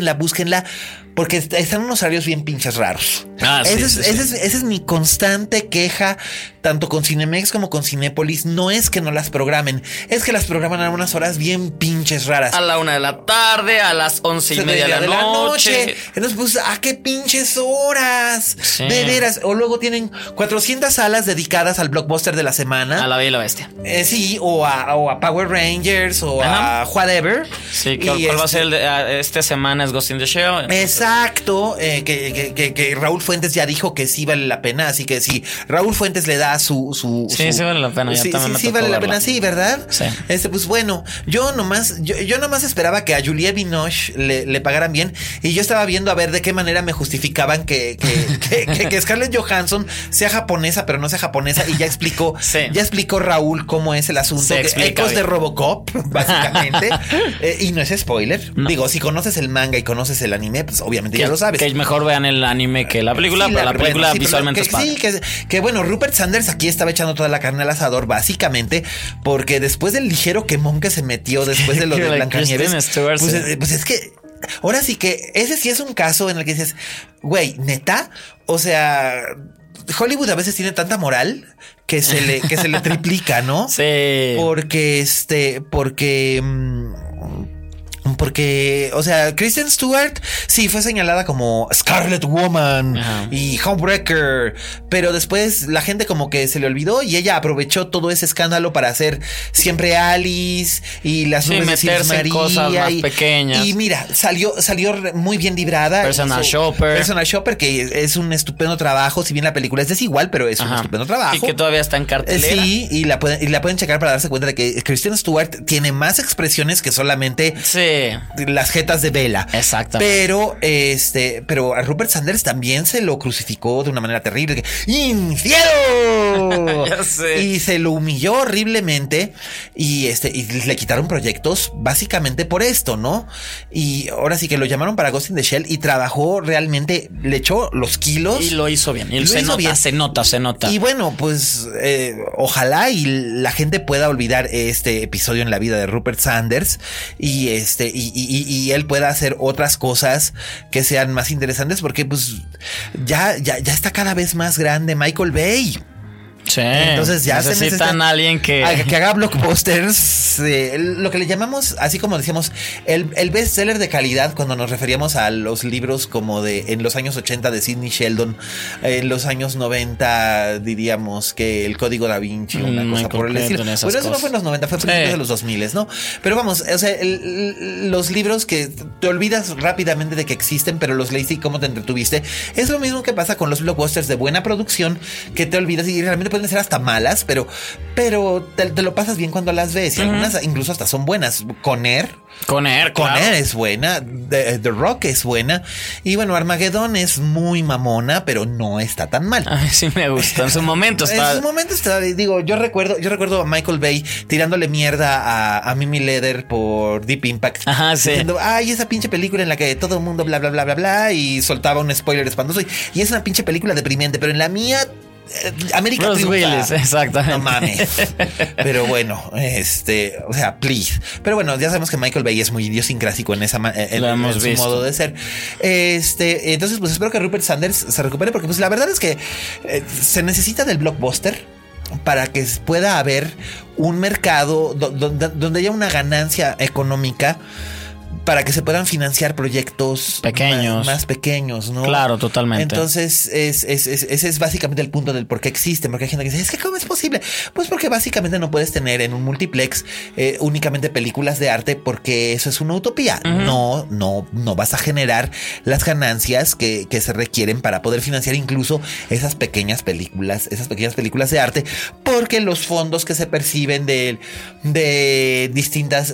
porque están unos horarios bien pinches raros. Esa es mi constante queja, tanto con Cinemex como con Cinépolis. No es que no las programen, es que las programan a unas horas bien pinches raras. A la 1 de la tarde, a las 11:30 de la noche. Entonces, pues, ¿a qué pinches horas? Sí. De veras. O luego tienen 400 salas dedicadas al blockbuster de la semana. A La Bella y la Bestia. Sí, o a Power Rangers o a whatever. Sí, ¿cuál va a ser esta semana? Es Ghost in the Shell. Exacto. Que Raúl Fuentes ya dijo que sí vale la pena. Así que si Raúl Fuentes le da sí vale la pena. Sí vale la pena, sí, ¿verdad? Sí. Pues bueno, yo nomás esperaba que a Juliette Binoche le pagaran bien. Y yo estaba viendo a ver de qué manera me justificaban que Scarlett Johansson sea japonesa, pero no sea japonesa. Y ya explicó Raúl cómo es el asunto. Ecos de Robocop, básicamente. Y no es spoiler. No. Digo, si conoces el manga y conoces el anime, pues obviamente ya lo sabes. Que mejor vean el anime que la película, pero la película visualmente es padre. Sí, que bueno, Rupert Sanders aquí estaba echando toda la carne al asador, básicamente, porque después del ligero quemón que se metió después de lo de Blancanieves, pues es que ahora sí que ese sí es un caso en el que dices, güey, neta, o sea, Hollywood a veces tiene tanta moral que se le triplica, ¿no? Sí. Porque, o sea, Kristen Stewart sí fue señalada como Scarlet Woman y Homebreaker, pero después la gente como que se le olvidó y ella aprovechó todo ese escándalo para hacer Siempre Alice y las nubes de Sils María, cosas más pequeñas. Y mira, salió muy bien librada. Personal Shopper, que es un estupendo trabajo, si bien la película es desigual, pero es un estupendo trabajo. Y que todavía está en cartelera. Sí, y la pueden checar para darse cuenta de que Kristen Stewart tiene más expresiones que solamente las jetas de Bella. Exactamente. Pero a Rupert Sanders también se lo crucificó de una manera terrible. ¡Infiero! Ya sé. Y se lo humilló horriblemente y le quitaron proyectos básicamente por esto, ¿no? Y ahora sí que lo llamaron para Ghost in the Shell y trabajó realmente, le echó los kilos. Y lo hizo bien. Y se nota. Y bueno, pues ojalá y la gente pueda olvidar este episodio en la vida de Rupert Sanders y él pueda hacer otras cosas que sean más interesantes, porque pues ya está cada vez más grande Michael Bay. Sí. Entonces ya necesitan a alguien que haga blockbusters, lo que le llamamos, así como decíamos, el bestseller de calidad cuando nos referíamos a los libros como en los años 80 de Sidney Sheldon, en los años 90 diríamos que El Código Da Vinci, una cosa por el estilo. Pero eso no fue en los 90, fue principios de los 2000, ¿no? Pero vamos, o sea, los libros que te olvidas rápidamente de que existen, pero los leíste y cómo te entretuviste. Es lo mismo que pasa con los blockbusters de buena producción, que te olvidas y realmente pueden ser hasta malas, pero te lo pasas bien cuando las ves. Y algunas incluso hasta son buenas. Con Air es buena. The Rock es buena. Y bueno, Armageddon es muy mamona, pero no está tan mal. A mí sí me gusta. En su momento está. Digo, yo recuerdo a Michael Bay tirándole mierda a Mimi Leder por Deep Impact. Ajá, sí. Diciendo, ay, esa pinche película en la que todo el mundo bla, bla, bla, bla, bla. Y soltaba un spoiler espantoso. Y es una pinche película deprimente, pero en la mía América Bruce Willis, exactamente. No mames. Pero bueno, o sea, please. Pero bueno, ya sabemos que Michael Bay es muy idiosincrásico en su modo de ser. Entonces, pues espero que Rupert Sanders se recupere, porque pues la verdad es que se necesita del blockbuster para que pueda haber un mercado donde haya una ganancia económica, para que se puedan financiar proyectos pequeños, más pequeños, ¿no? Claro, totalmente. Entonces, ese es básicamente el punto del por qué existen. Porque hay gente que dice, es que ¿cómo es posible? Pues porque básicamente no puedes tener en un multiplex únicamente películas de arte, porque eso es una utopía. No vas a generar las ganancias que se requieren para poder financiar incluso esas pequeñas películas de arte, porque los fondos que se perciben de distintas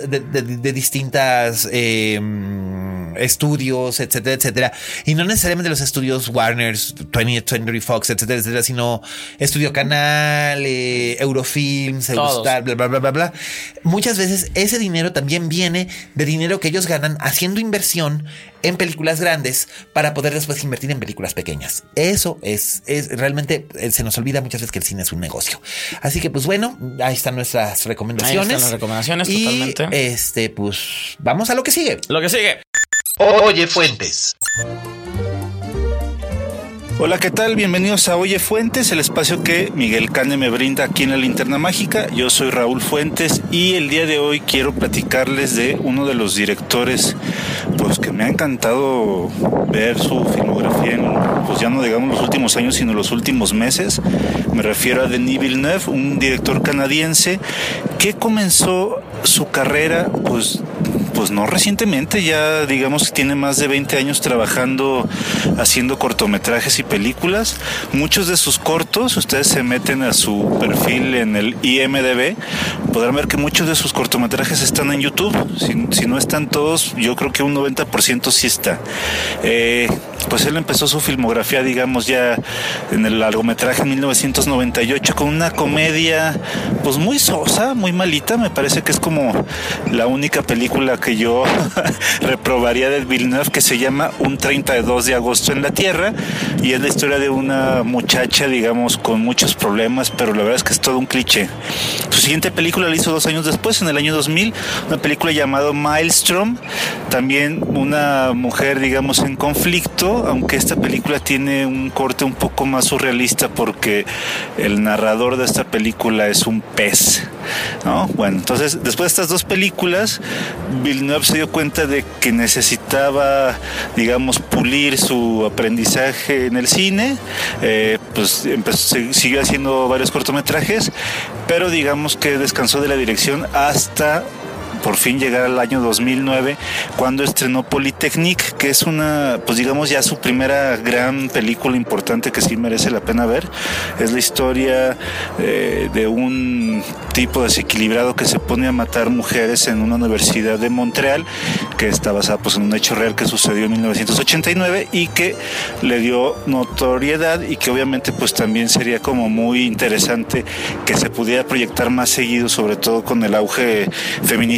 estudios, etcétera, etcétera, y no necesariamente los estudios Warner, 20th Century Fox, etcétera, etcétera, sino Estudio Canal, Eurofilms, Eurostar, bla, bla, bla, bla, bla. Muchas veces ese dinero también viene de dinero que ellos ganan haciendo inversión en películas grandes para poder después invertir en películas pequeñas. Eso es realmente, se nos olvida muchas veces que el cine es un negocio. Así que pues bueno, ahí están nuestras recomendaciones. Ahí están las recomendaciones, y, totalmente. Pues vamos a lo que sigue. Oye Fuentes. Hola, ¿qué tal? Bienvenidos a Oye Fuentes, el espacio que Miguel Cane me brinda aquí en la Linterna Mágica. Yo soy Raúl Fuentes y el día de hoy quiero platicarles de uno de los directores pues que me ha encantado ver su filmografía en, pues ya no digamos los últimos años, sino los últimos meses. Me refiero a Denis Villeneuve, un director canadiense que comenzó su carrera pues no recientemente, ya digamos que tiene más de 20 años trabajando haciendo cortometrajes y películas. Muchos de sus cortos, ustedes se meten a su perfil en el IMDb, podrán ver que muchos de sus cortometrajes están en YouTube. Si no están todos, yo creo que un 90% sí está. Pues él empezó su filmografía, digamos, ya en el largometraje en 1998 con una comedia pues muy sosa, muy malita. Me parece que es como la única película que yo reprobaría de Villeneuve, que se llama Un 32 de agosto en la Tierra, y es la historia de una muchacha, digamos, con muchos problemas, pero la verdad es que es todo un cliché. Su siguiente película la hizo 2 años después, en el año 2000, una película llamada Maelstrom, también una mujer, digamos, en conflicto, aunque esta película tiene un corte un poco más surrealista porque el narrador de esta película es un pez, ¿no? Bueno, entonces, después de estas 2 películas, Villeneuve se dio cuenta de que necesitaba, digamos, pulir su aprendizaje en el cine. Pues siguió haciendo varios cortometrajes, pero digamos que descansó de la dirección hasta por fin llegar al año 2009, cuando estrenó Polytechnique, que es una, pues digamos ya su primera gran película importante que sí merece la pena ver. Es la historia de un tipo desequilibrado que se pone a matar mujeres en una universidad de Montreal, que está basada pues en un hecho real que sucedió en 1989 y que le dio notoriedad, y que obviamente pues también sería como muy interesante que se pudiera proyectar más seguido, sobre todo con el auge feminista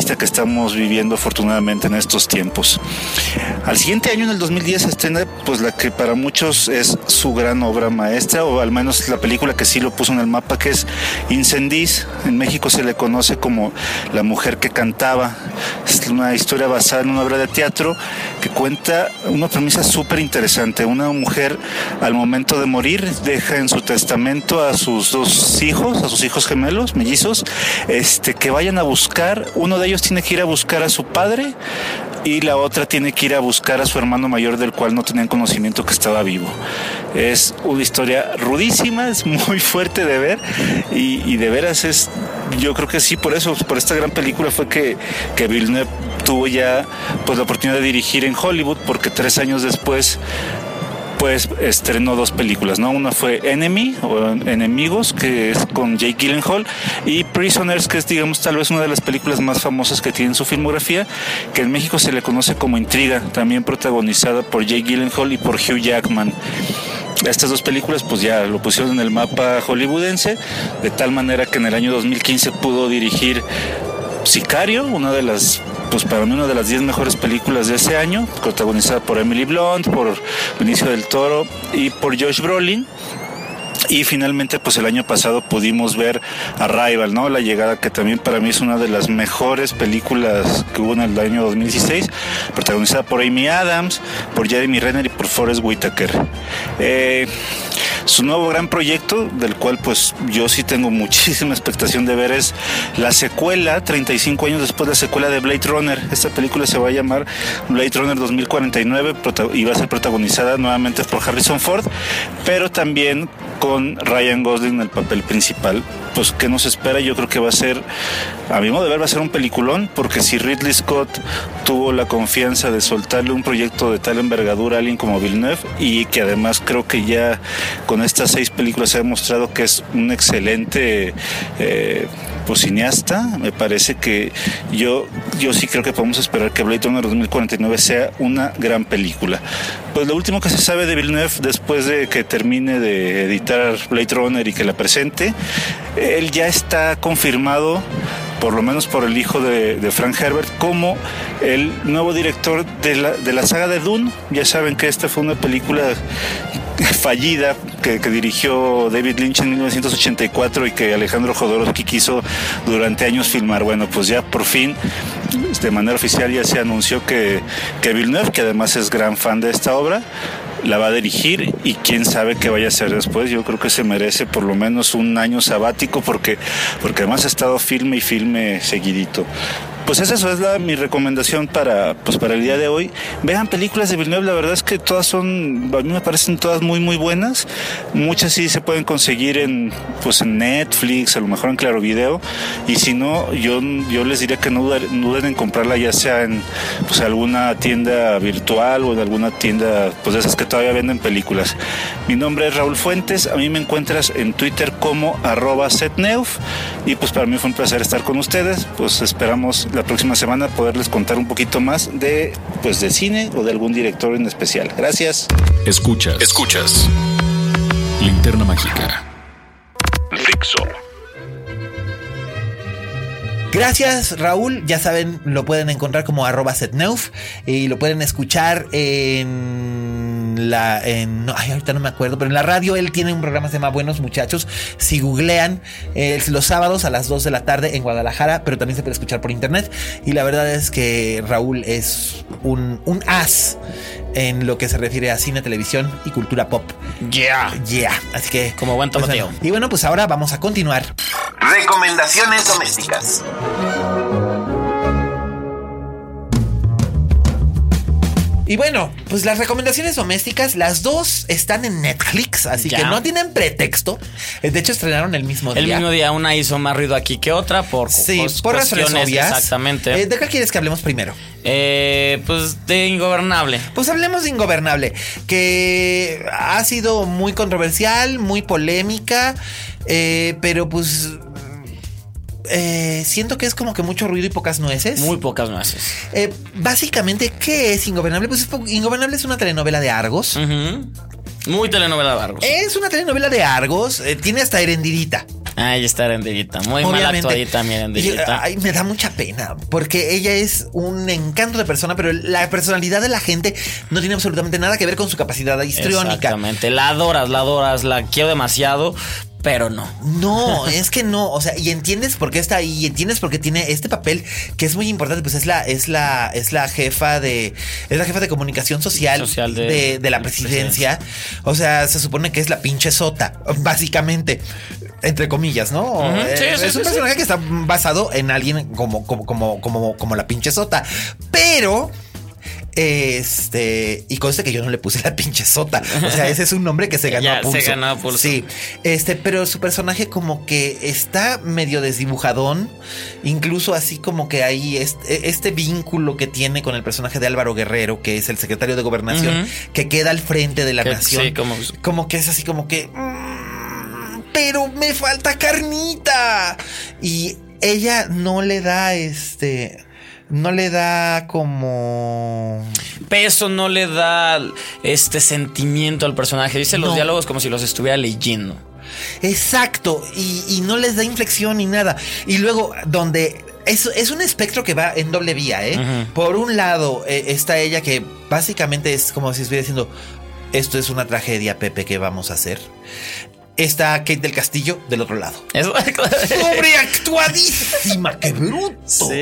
triste que estamos viviendo afortunadamente en estos tiempos. Al siguiente año, en el 2010, se estrena pues la que para muchos es su gran obra maestra, o al menos la película que sí lo puso en el mapa, que es Incendies. En México se le conoce como La mujer que cantaba. Es una historia basada en una obra de teatro que cuenta una premisa súper interesante. Una mujer, al momento de morir, deja en su testamento a sus dos hijos, a sus hijos gemelos, mellizos, que vayan a buscar. Uno de ellos tiene que ir a buscar a su padre y la otra tiene que ir a buscar a su hermano mayor, del cual no tenían conocimiento que estaba vivo. Es una historia rudísima, es muy fuerte de ver y de veras es, yo creo que sí, por eso, por esta gran película fue que Villeneuve tuvo ya pues la oportunidad de dirigir en Hollywood, porque 3 años después pues estrenó 2 películas, ¿no? Una fue Enemy, o Enemigos, que es con Jake Gyllenhaal, y Prisoners, que es, digamos, tal vez una de las películas más famosas que tiene en su filmografía, que en México se le conoce como Intriga, también protagonizada por Jake Gyllenhaal y por Hugh Jackman. Estas 2 películas pues ya lo pusieron en el mapa hollywoodense, de tal manera que en el año 2015 pudo dirigir Sicario, una de las, pues para mí una de las 10 mejores películas de ese año, protagonizada por Emily Blunt, por Benicio del Toro y por Josh Brolin. Y finalmente, pues el año pasado pudimos ver Arrival, ¿no? La Llegada, que también para mí es una de las mejores películas que hubo en el año 2016, protagonizada por Amy Adams, por Jeremy Renner y por Forest Whitaker. Su nuevo gran proyecto, del cual pues yo sí tengo muchísima expectación de ver, es la secuela, 35 años después, la secuela de Blade Runner. Esta película se va a llamar Blade Runner 2049 y va a ser protagonizada nuevamente por Harrison Ford, pero también con Ryan Gosling en el papel principal. Pues ¿qué nos espera? Yo creo que va a ser, a mi modo de ver, va a ser un peliculón, porque si Ridley Scott tuvo la confianza de soltarle un proyecto de tal envergadura a alguien como Villeneuve, y que además creo que ya con estas 6 películas se ha demostrado que es un excelente pues cineasta, me parece que yo sí creo que podemos esperar que Blade Runner 2049 sea una gran película. Pues lo último que se sabe de Villeneuve, después de que termine de editar Blade Runner y que la presente, él ya está confirmado, por lo menos por el hijo de Frank Herbert, como el nuevo director de la saga de Dune. Ya saben que esta fue una película fallida que dirigió David Lynch en 1984 y que Alejandro Jodorowsky quiso durante años filmar. Bueno, pues ya por fin, de manera oficial, ya se anunció que Villeneuve, que además es gran fan de esta obra, la va a dirigir, y quién sabe qué vaya a hacer después. Yo creo que se merece por lo menos un año sabático, porque además ha estado filme y filme seguidito. Pues esa es mi recomendación para el día de hoy. Vean películas de Villeneuve, la verdad es que todas a mí me parecen todas muy muy buenas. Muchas sí se pueden conseguir en Netflix, a lo mejor en Claro Video, y si no, yo les diría que no duden en comprarla, ya sea en alguna tienda virtual o en alguna tienda de esas que todavía venden películas. Mi nombre es Raúl Fuentes, a mí me encuentras en Twitter como @setneuf, y pues para mí fue un placer estar con ustedes. Pues esperamos la próxima semana poderles contar un poquito más de cine o de algún director en especial. Gracias. Escuchas Linterna Mágica. Dixo. Gracias, Raúl. Ya saben, lo pueden encontrar como @setneuf y lo pueden escuchar ahorita no me acuerdo, pero en la radio él tiene un programa que se llama Buenos Muchachos. Si googlean, los sábados a las 2 de la tarde en Guadalajara, pero también se puede escuchar por internet. Y la verdad es que Raúl es un as en lo que se refiere a cine, televisión y cultura pop. Yeah. Así que, como buen tomateo. Bueno. Y bueno, pues ahora vamos a continuar. Recomendaciones domésticas. Y bueno, pues las recomendaciones domésticas, las 2 están en Netflix, así que no tienen pretexto. De hecho, estrenaron el mismo día. El mismo día, una hizo más ruido aquí que otra por razones obvias. Exactamente. ¿De qué quieres que hablemos primero? Pues de Ingobernable. Pues hablemos de Ingobernable, que ha sido muy controversial, muy polémica, pero pues siento que es como que mucho ruido y pocas nueces. Muy pocas nueces. Básicamente, ¿qué es Ingobernable? Pues Ingobernable es una telenovela de Argos. Uh-huh. Muy telenovela de Argos. Es una telenovela de Argos. Tiene hasta Herendirita. Ahí está Erendirita. Muy mal actuadita mi Erendirita. Ay, me da mucha pena porque ella es un encanto de persona, pero la personalidad de la gente no tiene absolutamente nada que ver con su capacidad histriónica. Exactamente. La adoras, la quiero demasiado. Pero no. No, es que no. O sea, y entiendes por qué está ahí. Y entiendes por qué tiene este papel que es muy importante. Pues es la jefa de comunicación social de la presidencia. O sea, se supone que es la pinche sota, básicamente. Entre comillas, ¿no? Uh-huh. Es un personaje que está basado en alguien como la pinche sota. Pero y conste que yo no le puse la pinche sota. O sea, ese es un nombre que se ganó a pulso. Se ganó a pulso. Sí. Pero su personaje como que está medio desdibujadón. Incluso así como que hay este vínculo que tiene con el personaje de Álvaro Guerrero, que es el secretario de Gobernación, que queda al frente de la nación. Sí, como que es así como que pero me falta carnita. Y ella no le da no le da como peso, no le da sentimiento al personaje. Dice los diálogos como si los estuviera leyendo. Exacto. Y no les da inflexión ni nada. Y luego, donde es un espectro que va en doble vía, Uh-huh. Por un lado, está ella que básicamente es como si estuviera diciendo: esto es una tragedia, Pepe, ¿qué vamos a hacer? Está Kate del Castillo del otro lado. Sobreactuadísima, qué bruto.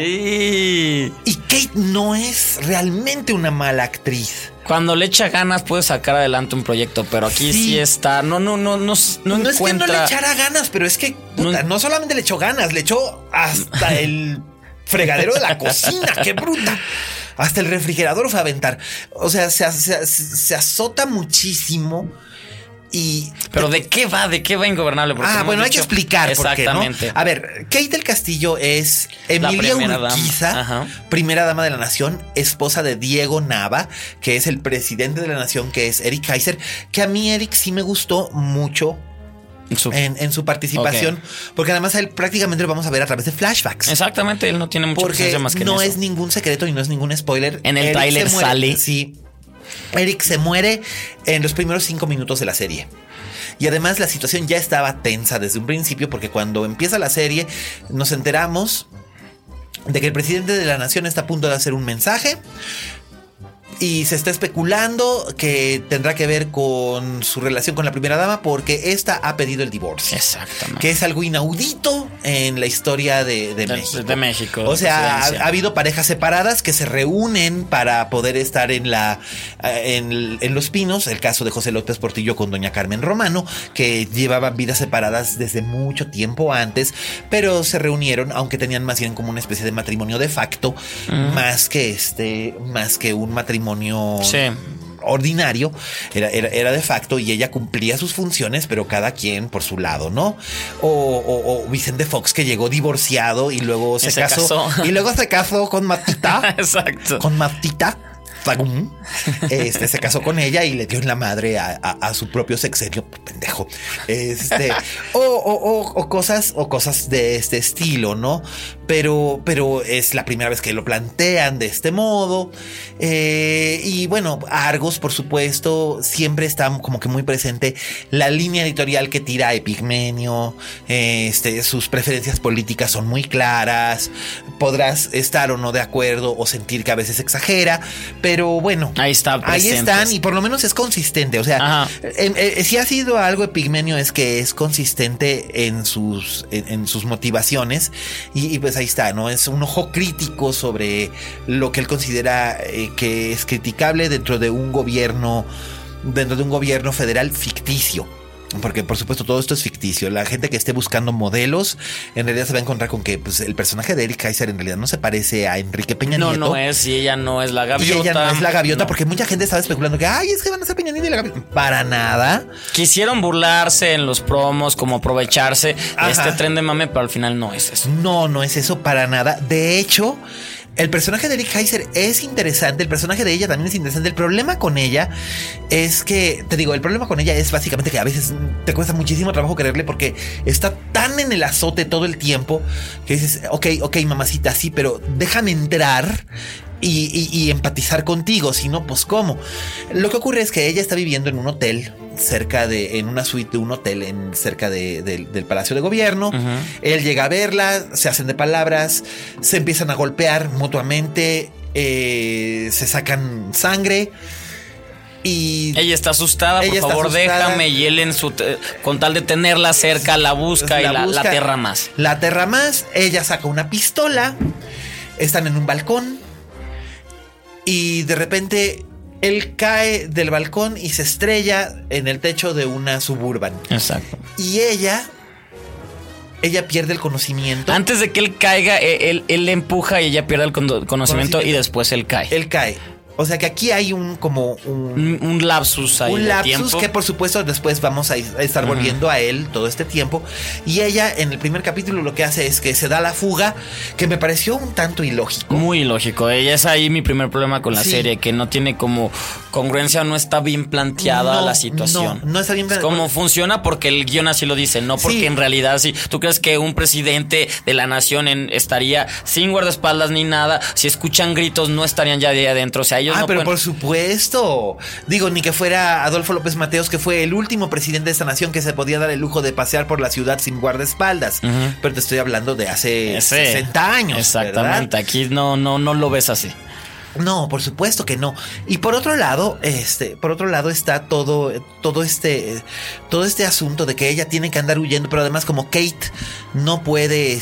Sí. Y Kate no es realmente una mala actriz. Cuando le echa ganas puede sacar adelante un proyecto, pero aquí sí está. No encuentra. Es que no le echara ganas, pero es que no solamente le echó ganas, le echó hasta el fregadero de la cocina. Qué bruta. Hasta el refrigerador fue a aventar. O sea, se azota muchísimo. Pero ¿de qué va? ¿De qué va Ingobernable? Bueno, hay que explicar por qué, ¿no? Exactamente. A ver, Kate del Castillo es Emilia Urquiza, primera dama de la nación, esposa de Diego Nava, que es el presidente de la nación, que es Eric Kaiser, que a mí Eric sí me gustó mucho en su participación, porque además a él prácticamente lo vamos a ver a través de flashbacks. Exactamente, él no tiene mucho presencia más que no eso. Es ningún secreto y no es ningún spoiler. En el tráiler sale. Sí. Eric se muere en los primeros 5 minutos de la serie. Y además la situación ya estaba tensa desde un principio, porque cuando empieza la serie nos enteramos de que el presidente de la nación está a punto de hacer un mensaje. Y se está especulando que tendrá que ver con su relación con la primera dama, porque esta ha pedido el divorcio. Exactamente. Que es algo inaudito en la historia de México. De México. O sea, ha habido parejas separadas que se reúnen para poder estar en Los Pinos. El caso de José López Portillo con doña Carmen Romano, que llevaban vidas separadas desde mucho tiempo antes, pero se reunieron, aunque tenían más bien como una especie de matrimonio de facto, más que un matrimonio ordinario, era de facto, y ella cumplía sus funciones, pero cada quien por su lado, ¿no? O Vicente Fox, que llegó divorciado y luego se casó. Y luego se casó con Matita. Exacto. Con Matita. Se casó con ella y le dio en la madre a su propio sexenio, pendejo. O cosas de este estilo, ¿no? Pero es la primera vez que lo plantean de este modo. Y bueno, Argos, por supuesto, siempre está como que muy presente la línea editorial que tira Epigmenio. Sus preferencias políticas son muy claras. Podrás estar o no de acuerdo o sentir que a veces exagera, pero bueno, ahí están y por lo menos es consistente. O sea, si ha sido algo Epigmenio es que es consistente en sus motivaciones y pues ahí está, ¿no? Es un ojo crítico sobre lo que él considera que es criticable dentro de un gobierno federal ficticio. Porque por supuesto todo esto es ficticio. La gente que esté buscando modelos en realidad se va a encontrar con que pues, el personaje de Eric Kaiser en realidad no se parece a Enrique Peña Nieto. No es, y ella no es la gaviota. Y ella no es la gaviota, porque mucha gente estaba especulando que es que van a ser Peña Nieto y la gaviota. Para nada. Quisieron burlarse en los promos, como aprovecharse de este tren de mame, pero al final no es eso. No es eso para nada. De hecho, el personaje de Eric Kaiser es interesante, el personaje de ella también es interesante. El problema con ella es que, el problema con ella es básicamente que a veces te cuesta muchísimo trabajo quererle, porque está tan en el azote todo el tiempo que dices, ok, mamacita, sí, pero déjame entrar y empatizar contigo, sino pues cómo. Lo que ocurre es que ella está viviendo en un hotel en una suite de un hotel cerca del Palacio de Gobierno. Él llega a verla, se hacen de palabras, se empiezan a golpear mutuamente, se sacan sangre. Y ella está asustada, por favor, déjame. Y él con tal de tenerla cerca, la busca y la aterra más. La aterra más, ella saca una pistola, están en un balcón y de repente él cae del balcón y se estrella en el techo de una Suburban. Exacto. Y ella pierde el conocimiento. Antes de que él caiga, él le empuja y ella pierde el conocimiento y después él cae. Él cae. O sea que aquí hay un lapsus ahí. Un lapsus tiempo. que por supuesto después vamos a estar volviendo a él todo este tiempo. Y ella en el primer capítulo lo que hace es que se da la fuga, que me pareció un tanto ilógico. Muy ilógico. Ella es ahí mi primer problema con la serie, que no tiene como congruencia, no está bien planteada la situación. No está bien planteada. Como funciona porque el guión así lo dice, no porque en realidad sí. ¿Tú crees que un presidente de la nación estaría sin guardaespaldas ni nada? Si escuchan gritos no estarían ya de adentro. O sea, ellos no pero pueden... por supuesto. Digo, ni que fuera Adolfo López Mateos, que fue el último presidente de esta nación que se podía dar el lujo de pasear por la ciudad sin guardaespaldas. Pero te estoy hablando de hace 60 años. Exactamente. ¿Verdad? Aquí no lo ves así. No, por supuesto que no. Y por otro lado está todo este asunto de que ella tiene que andar huyendo, pero además como Kate no puede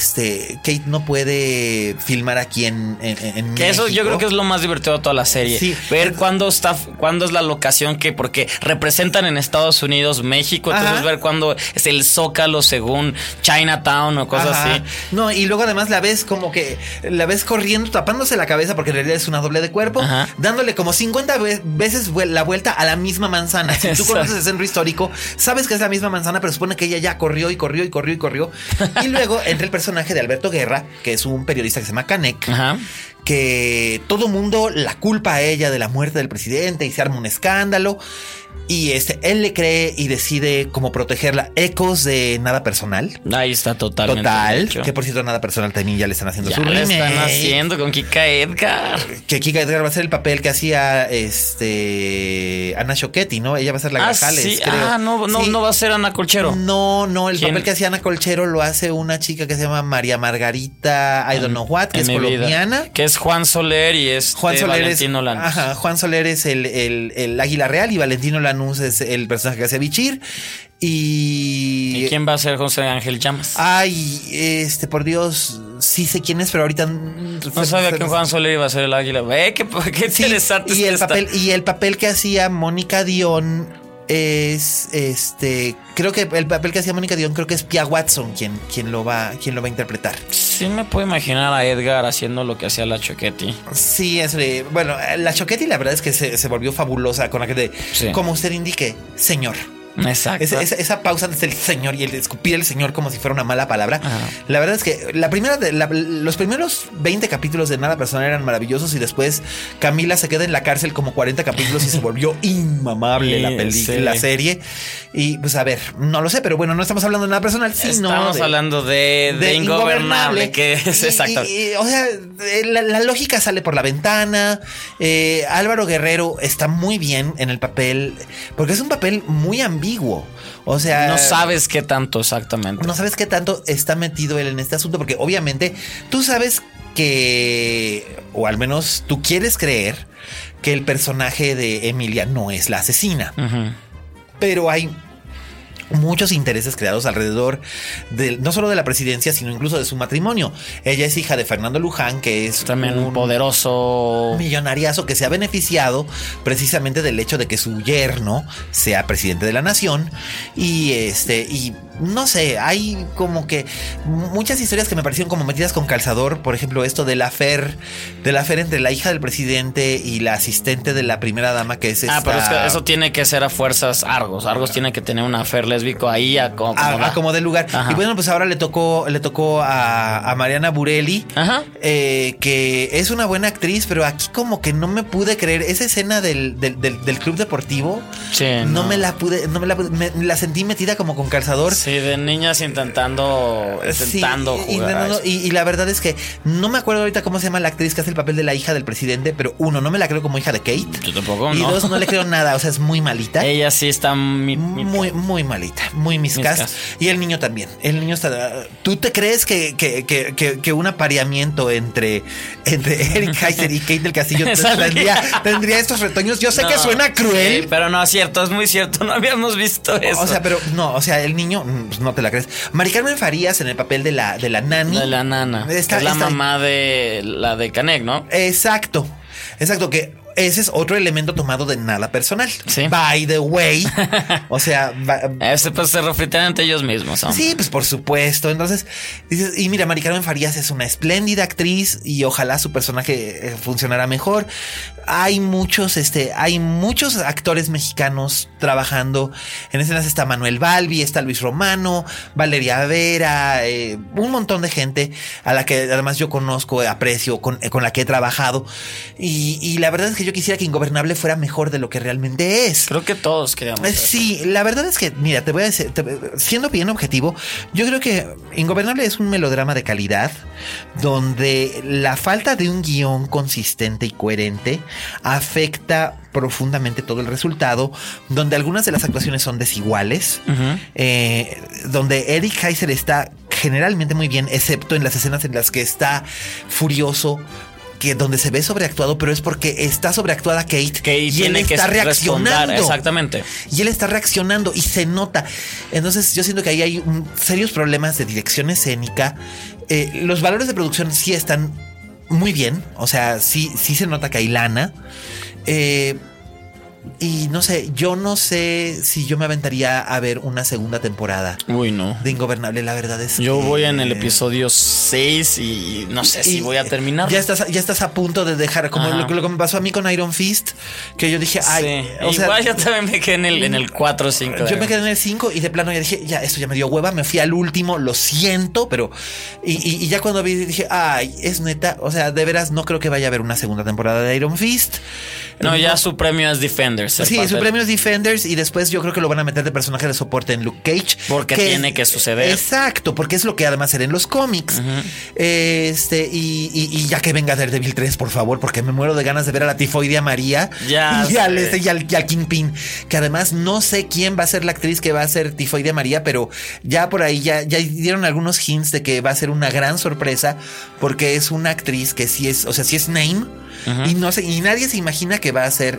filmar aquí en México. Que eso yo creo que es lo más divertido de toda la serie. Sí. Ver cuándo es la locación porque representan en Estados Unidos, México, entonces ver cuándo es el Zócalo según Chinatown o cosas así. No, y luego además la ves corriendo, tapándose la cabeza porque en realidad es una doble de cuerpo, dándole como 50 veces la vuelta a la misma manzana. Si tú conoces el centro histórico, sabes que es la misma manzana, pero supone que ella ya corrió. Y luego entra el personaje de Alberto Guerra, que es un periodista que se llama Canek, que todo mundo la culpa a ella de la muerte del presidente y se arma un escándalo. Y él le cree y decide como protegerla. Ecos de Nada Personal. Ahí está totalmente. Total. Que por cierto, Nada Personal también ya le están haciendo su remake. Ya le están haciendo con Kika Edgar. Que Kika Edgar va a ser el papel que hacía Ana Choquetti, ¿no? Ella va a ser la Grajales, sí. creo. No va a ser Ana Colchero. No, el papel que hacía Ana Colchero lo hace una chica que se llama María Margarita I don't know what, que es colombiana. Que es Juan Soler y Valentino Lanús. Ajá, Juan Soler es el Águila Real y Valentino Lanús es el personaje que hace Bichir. ¿Y quién va a ser José Ángel Llamas? Ay, por Dios, sí sé quién es, pero ahorita no sabía que Juan Soler iba a ser el Águila. Qué interesante. Y el papel que hacía Mónica Dion es creo que el papel que hacía Mónica Dion creo que es Pia Watson quien lo va a interpretar. Sí me puedo imaginar a Edgar haciendo lo que hacía la Choquetti. Sí, bueno, la Choquetti la verdad es que se volvió fabulosa con la que como usted indique, señor. Exacto. Esa pausa antes del señor y el escupir el señor como si fuera una mala palabra. La verdad es que los primeros 20 capítulos de Nada Personal eran maravillosos y después Camila se queda en la cárcel como 40 capítulos y se volvió inmamable la serie. Y pues a ver, no lo sé, pero bueno, no estamos hablando de Nada Personal, sino estamos hablando de Ingobernable, que es exacto. O sea, la lógica sale por la ventana. Álvaro Guerrero está muy bien en el papel porque es un papel muy ambiguo. O sea, no sabes qué tanto exactamente. No sabes qué tanto está metido él en este asunto, porque obviamente tú sabes que, o al menos tú quieres creer que el personaje de Emilia no es la asesina. Pero hay muchos intereses creados alrededor no solo de la presidencia, sino incluso de su matrimonio. Ella es hija de Fernando Luján, que es también un poderoso millonariazo que se ha beneficiado precisamente del hecho de que su yerno sea presidente de la nación. Y no sé, hay como que muchas historias que me parecieron como metidas con calzador. Por ejemplo, esto del affair entre la hija del presidente y la asistente de la primera dama, que es pero es que eso tiene que ser a fuerzas Argos. Argos tiene que tener un affair lésbico ahí a como de lugar. Y bueno, pues ahora le tocó a Mariana Burelli, que es una buena actriz, pero aquí como que no me pude creer esa escena del club deportivo. Sí, no me la pude, la sentí metida como con calzador. Sí. Sí, de niñas intentando jugar. Y la verdad es que no me acuerdo ahorita cómo se llama la actriz que hace el papel de la hija del presidente, pero uno, no me la creo como hija de Kate. Yo tampoco, y no. dos, no le creo nada, o sea, es muy malita. Ella sí está muy malita, muy miscast. Y el niño también. El niño está... ¿Tú te crees que un apareamiento entre Eric Heiser y Kate del Castillo tendría estos retoños? Yo sé que suena cruel. Sí, pero no es cierto, es muy cierto. No habíamos visto eso. O sea, pero no, o sea, el niño, pues no te la crees. Mari Carmen Farías en el papel de la nani. De la nana. Es la mamá de la de Canek, ¿no? Exacto, que ese es otro elemento tomado de nada personal. Sí. By the way. O sea, pues se refritean entre ellos mismos. ¿No? Sí, pues por supuesto. Entonces, dices, y mira, Mari Carmen Farías es una espléndida actriz y ojalá su personaje funcionara mejor. Hay muchos actores mexicanos trabajando. En escenas está Manuel Balbi, está Luis Romano, Valeria Vera, un montón de gente a la que además yo conozco, aprecio, con la que he trabajado. Y la verdad es que yo quisiera que Ingobernable fuera mejor de lo que realmente es. Creo que todos queríamos. Sí, la verdad es que, mira, te voy a decir, siendo bien objetivo, yo creo que Ingobernable es un melodrama de calidad donde la falta de un guión consistente y coherente afecta profundamente todo el resultado, donde algunas de las actuaciones son desiguales, donde Eric Heiser está generalmente muy bien, excepto en las escenas en las que está furioso, que donde se ve sobreactuado, pero es porque está sobreactuada Kate y él está reaccionando. Exactamente. Y él está reaccionando y se nota. Entonces yo siento que ahí hay serios problemas de dirección escénica. Los valores de producción sí están muy bien. O sea, sí se nota que hay lana. Y no sé, yo no sé si yo me aventaría a ver una segunda temporada. Uy, no. De Ingobernable, la verdad es yo que... voy en el episodio 6 y no sé si voy a terminar. Ya estás a punto de dejar, como lo que me pasó a mí con Iron Fist, que yo dije, ay, sí. Igual yo también me quedé en el 4 o 5. Yo me quedé en el 5 y de plano ya dije, ya, esto ya me dio hueva, me fui al último, lo siento, pero... Y ya cuando vi dije, ay, es neta, o sea, de veras no creo que vaya a haber una segunda temporada de Iron Fist. No, ya su premio es Defenders. Sí, su premio es Defenders y después yo creo que lo van a meter de personaje de soporte en Luke Cage. Porque tiene que suceder. Exacto, porque es lo que además era en los cómics. Y ya que venga Daredevil 3, por favor, porque me muero de ganas de ver a la tifoidea María y al Kingpin. Que además no sé quién va a ser la actriz que va a ser tifoidea María, pero ya por ahí ya dieron algunos hints de que va a ser una gran sorpresa porque es una actriz que sí es, o sea, sí es name. Y no sé, y nadie se imagina que va a hacer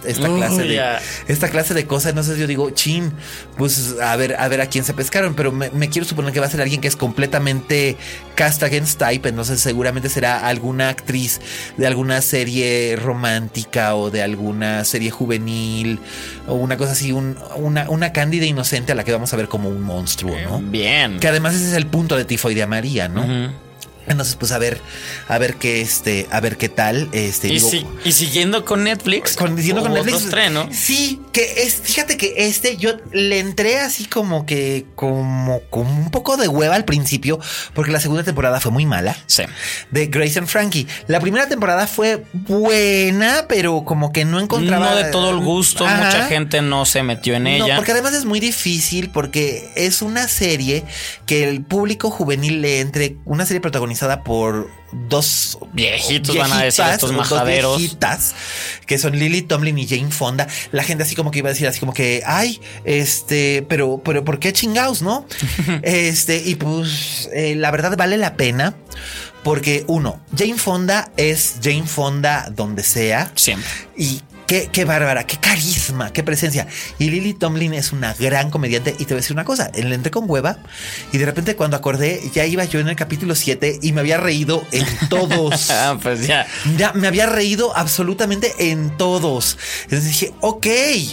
esta clase de cosas. Entonces yo digo, chin, pues a ver a quién se pescaron, pero me quiero suponer que va a ser alguien que es completamente cast against type. Entonces seguramente será alguna actriz de alguna serie romántica o de alguna serie juvenil o una cosa así, una cándida inocente a la que vamos a ver como un monstruo, ¿no? Bien. Que además ese es el punto de Tifoidea María, ¿no? Entonces, pues a ver qué tal. Y siguiendo con Netflix. Siguiendo con Netflix. Estreno. Sí, fíjate que yo le entré así como un poco de hueva al principio, porque la segunda temporada fue muy mala. Sí. De Grace and Frankie. La primera temporada fue buena, pero como que no encontraba. No de todo el gusto. Ajá. Mucha gente no se metió en ella. No, porque además es muy difícil, porque es una serie que el público juvenil le entre, una serie protagonizada por dos viejitos, van a decir estos majaderos, dos viejitas, que son Lily Tomlin y Jane Fonda. La gente así como que iba a decir así como que, ay, pero ¿por qué chingados, no? Y pues la verdad vale la pena. Porque uno, Jane Fonda es Jane Fonda donde sea. Siempre. Y qué bárbara, qué carisma, qué presencia. Y Lily Tomlin es una gran comediante. Y te voy a decir una cosa, le entré con hueva y de repente cuando acordé, ya iba yo en el capítulo 7 y me había reído en todos. Pues ya me había reído absolutamente en todos. Entonces dije, ok.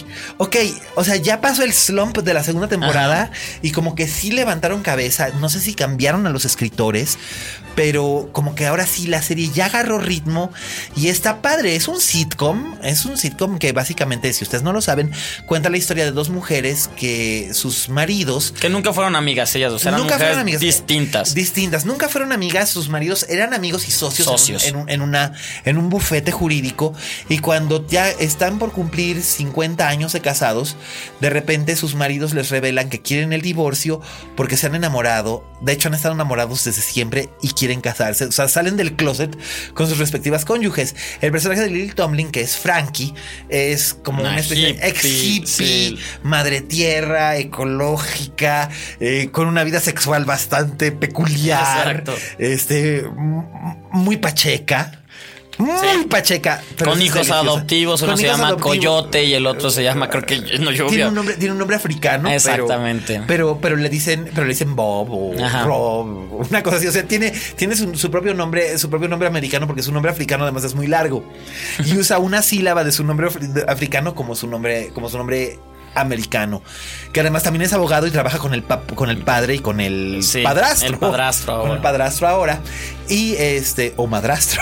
O sea, ya pasó el slump de la segunda temporada. Ajá. Y como que sí levantaron cabeza. No sé si cambiaron a los escritores, pero como que ahora sí la serie ya agarró ritmo y está padre. Es un sitcom sitcom que básicamente, si ustedes no lo saben, cuenta la historia de dos mujeres que sus maridos... Que nunca fueron amigas ellas dos, eran mujeres distintas. Nunca fueron amigas, sus maridos eran amigos y socios. En un bufete jurídico, y cuando ya están por cumplir 50 años de casados, de repente sus maridos les revelan que quieren el divorcio porque se han enamorado. De hecho, han estado enamorados desde siempre y quieren casarse. O sea, salen del closet con sus respectivas cónyuges. El personaje de Lily Tomlin, que es Frankie, es como una especie de ex-hippie, sí, madre tierra, ecológica, con una vida sexual bastante peculiar. Exacto. Muy pacheca. Muy pacheca. Con hijos adoptivos. Uno se llama Coyote y el otro se llama, creo que no, tiene un nombre africano. Exactamente. Pero le dicen Bob o Rob, una cosa así. O sea, tiene su propio nombre americano, porque su nombre africano además es muy largo. Y usa una sílaba de su nombre africano como su nombre americano, que además también es abogado y trabaja con el padre y con el padrastro. El padrastro ahora. Con el padrastro ahora. Y o madrastro.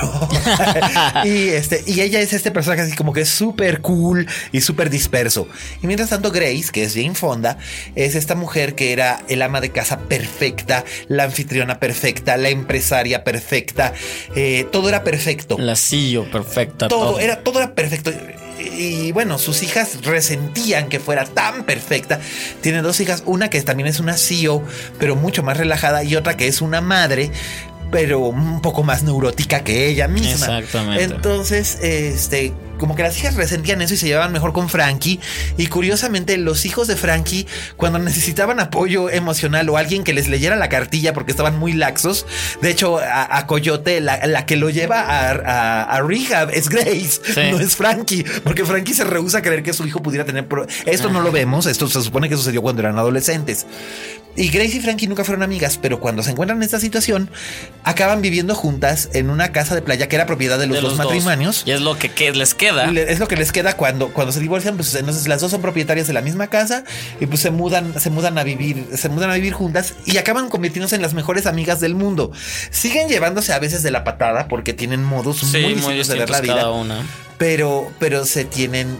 y ella es este personaje así como que es súper cool y súper disperso. Y mientras tanto, Grace, que es Jane Fonda, es esta mujer que era el ama de casa perfecta, la anfitriona perfecta, la empresaria perfecta. Todo era perfecto. La CEO perfecta. Todo era perfecto. Y bueno, sus hijas resentían que fuera tan perfecta. Tiene dos hijas, una que también es una CEO, pero mucho más relajada, y otra que es una madre, pero un poco más neurótica que ella misma. Exactamente. Entonces, como que las hijas resentían eso y se llevaban mejor con Frankie. Y curiosamente, los hijos de Frankie, cuando necesitaban apoyo emocional o alguien que les leyera la cartilla porque estaban muy laxos, de hecho, a Coyote, la que lo lleva a rehab es Grace, no es Frankie, porque Frankie se rehúsa a creer que su hijo pudiera tener... Esto no lo vemos, esto se supone que sucedió cuando eran adolescentes. Y Grace y Frankie nunca fueron amigas, pero cuando se encuentran en esta situación, acaban viviendo juntas en una casa de playa que era propiedad de los dos matrimonios. Y es lo que les queda. Es lo que les queda cuando se divorcian. Pues entonces las dos son propietarias de la misma casa y pues se mudan a vivir juntas y acaban convirtiéndose en las mejores amigas del mundo. Siguen llevándose a veces de la patada porque tienen modos muy distintos de ver la vida. Cada una. Pero se tienen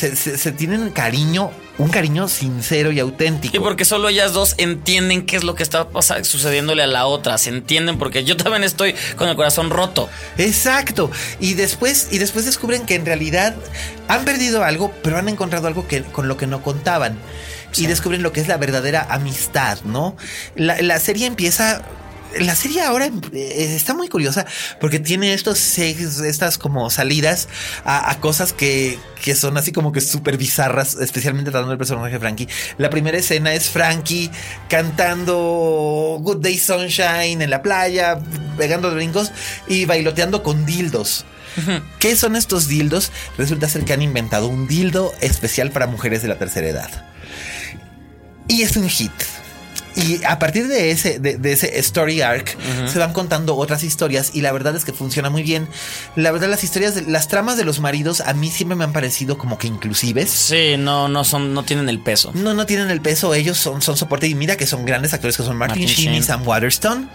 cariño, un cariño sincero y auténtico. Y porque solo ellas dos entienden qué es lo que está sucediéndole a la otra. Se entienden, porque yo también estoy con el corazón roto. Exacto. Y después descubren que en realidad han perdido algo, pero han encontrado algo con lo que no contaban. Sí. Y descubren lo que es la verdadera amistad, ¿no? La serie empieza... La serie ahora está muy curiosa porque tiene estas como salidas a cosas que son así como que súper bizarras, especialmente tratando del personaje de Frankie. La primera escena es Frankie cantando Good Day Sunshine en la playa, pegando brincos y bailoteando con dildos. ¿Qué son estos dildos? Resulta ser que han inventado un dildo especial para mujeres de la tercera edad. Y es un hit. Y a partir de ese story arc se van contando otras historias y la verdad es que funciona muy bien. La verdad, las tramas de los maridos a mí siempre me han parecido como que inclusives. Sí, no tienen el peso. No tienen el peso. Ellos son soporte y mira que son grandes actores, que son Martin Sheen y Sam Waterston.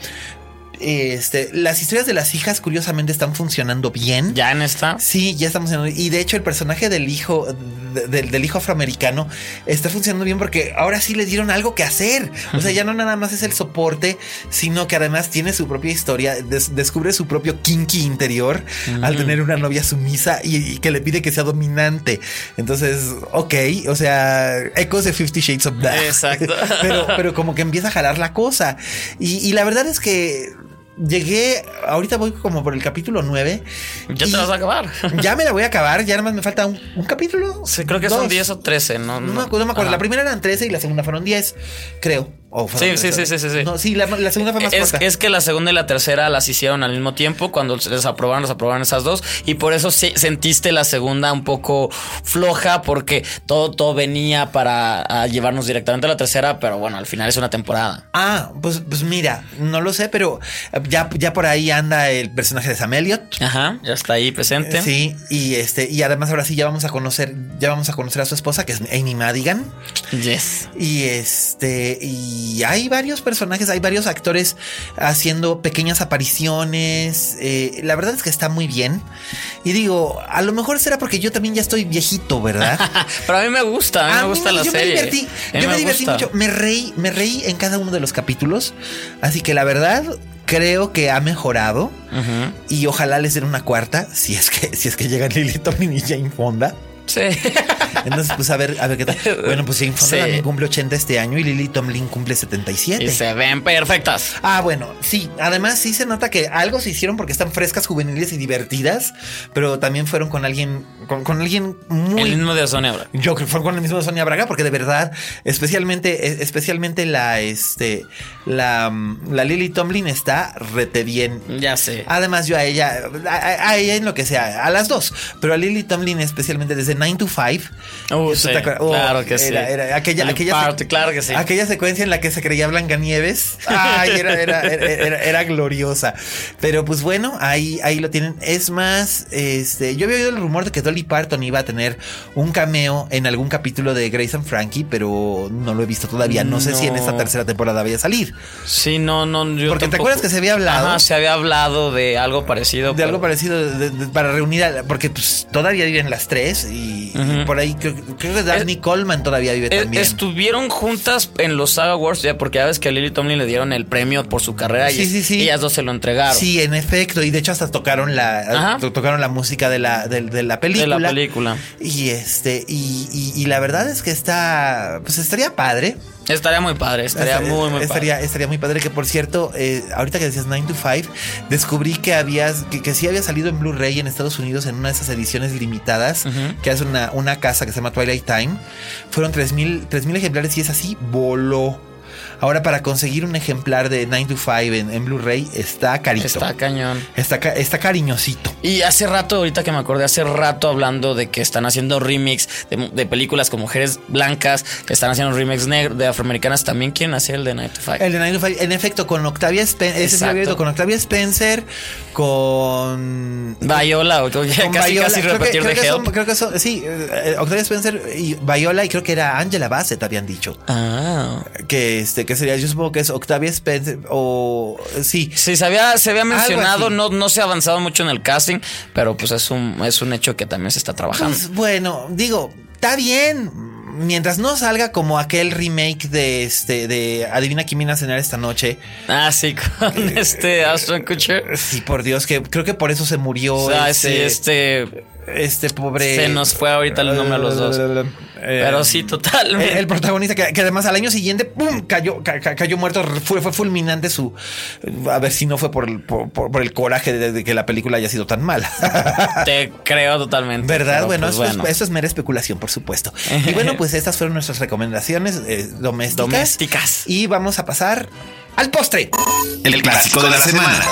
Las historias de las hijas curiosamente están funcionando bien. ¿Ya en esta? Sí, ya están funcionando. Y de hecho el personaje del hijo afroamericano está funcionando bien porque ahora sí le dieron algo que hacer. O sea, ya no nada más es el soporte, sino que además tiene su propia historia, descubre su propio kinky interior al tener una novia sumisa y que le pide que sea dominante. Entonces, ok, o sea, ecos de 50 Shades of Black. Exacto. pero como que empieza a jalar la cosa. Y la verdad es que ahorita voy como por el capítulo 9. Ya te vas a acabar. Ya me la voy a acabar, ya nada más me falta un capítulo. Sí, creo que 2. Son 10 o 13, no me acuerdo. Ajá. La primera eran 13 y la segunda fueron 10, creo. Sí. No, sí, la segunda fue más corta. Es que la segunda y la tercera las hicieron al mismo tiempo. Cuando les aprobaron esas dos. Y por eso sentiste la segunda un poco floja, porque todo venía para llevarnos directamente a la tercera. Pero bueno, al final es una temporada. Pues mira, no lo sé, pero ya por ahí anda el personaje de Sam Elliott. Ajá, ya está ahí presente. Sí, y además ahora sí ya vamos a conocer a su esposa, que es Amy Madigan. Yes. Y y hay varios personajes, hay varios actores haciendo pequeñas apariciones. La verdad es que está muy bien. Y digo, a lo mejor será porque yo también ya estoy viejito, ¿verdad? Pero a mí me gusta, a mí me gusta la serie. Yo me divertí mucho. Me reí en cada uno de los capítulos. Así que la verdad, creo que ha mejorado. Y ojalá les den una cuarta, si es que llegan Lily Tomlin y Jane Fonda. Sí. Entonces, pues a ver qué tal. Bueno, pues Jane Fonda también cumple 80 este año y Lily Tomlin cumple 77. Y se ven perfectas. Bueno, sí. Además, sí se nota que algo se hicieron porque están frescas, juveniles y divertidas. Pero también fueron con alguien, con alguien muy. El mismo de Sonia Braga. Yo creo que fue con el mismo de Sonia Braga, porque de verdad, especialmente la Lily Tomlin está rete bien. Ya sé. Además, yo a ella en lo que sea, a las dos, pero a Lily Tomlin especialmente desde 9 to 5. Sí, claro que sí. Claro que sí. Aquella secuencia en la que se creía Blancanieves. Ay, era gloriosa. Pero pues bueno, ahí lo tienen. Es más, yo había oído el rumor de que Dolly Parton iba a tener un cameo en algún capítulo de Grace and Frankie, pero no lo he visto todavía. No sé si en esta tercera temporada vaya a salir. Sí, no. Yo porque tampoco. ¿Te acuerdas que se había hablado? Ajá, se había hablado de algo parecido. Algo parecido para reunir porque pues todavía viven las tres y por ahí creo que Daphne Coleman todavía vive también. Estuvieron juntas en los Saga Awards, ya porque ya ves que a Lily Tomlin le dieron el premio por su carrera y ellas dos se lo entregaron. Sí, en efecto, y de hecho hasta tocaron la música de la película. De la película. Y la verdad es que estaría padre. Estaría muy padre, estaría muy padre. Estaría muy padre, que por cierto, ahorita que decías 9 to 5, descubrí que sí había salido en Blu-ray en Estados Unidos en una de esas ediciones limitadas, que hace una casa que se llama Twilight Time. Fueron 3,000 ejemplares y es así, voló. Ahora, para conseguir un ejemplar de 9 to 5 en Blu-ray está carito. Está cañón. Está cariñosito. Y hace rato, ahorita que me acordé, hablando de que están haciendo remix de películas con mujeres blancas, que están haciendo remix de afroamericanas, también quieren hacer el de 9 to 5. El de 9 to 5, en efecto, con Octavia Spencer. Con Octavia Spencer, con Viola, casi repetir de Help. Creo que son, sí, Octavia Spencer y Viola, y creo que era Angela Bassett, habían dicho. Que sería, yo supongo que es Octavia Spencer o sí. Sí, se había mencionado, no se ha avanzado mucho en el casting, pero pues es un hecho que también se está trabajando. Pues, bueno, digo, está bien. Mientras no salga como aquel remake de Adivina quién viene a cenar esta noche. Sí, con Ashton Kutcher. Sí, por Dios, que creo que por eso se murió. Pobre. Se nos fue ahorita el nombre a los dos. Pero sí, totalmente. El protagonista que además al año siguiente cayó muerto. Fue fulminante a ver si no fue por el coraje de que la película haya sido tan mala. Te creo totalmente. ¿Verdad? Bueno, pues, eso es mera especulación, por supuesto. Y bueno, pues estas fueron nuestras recomendaciones domésticas. Y vamos a pasar al postre. El clásico de la semana.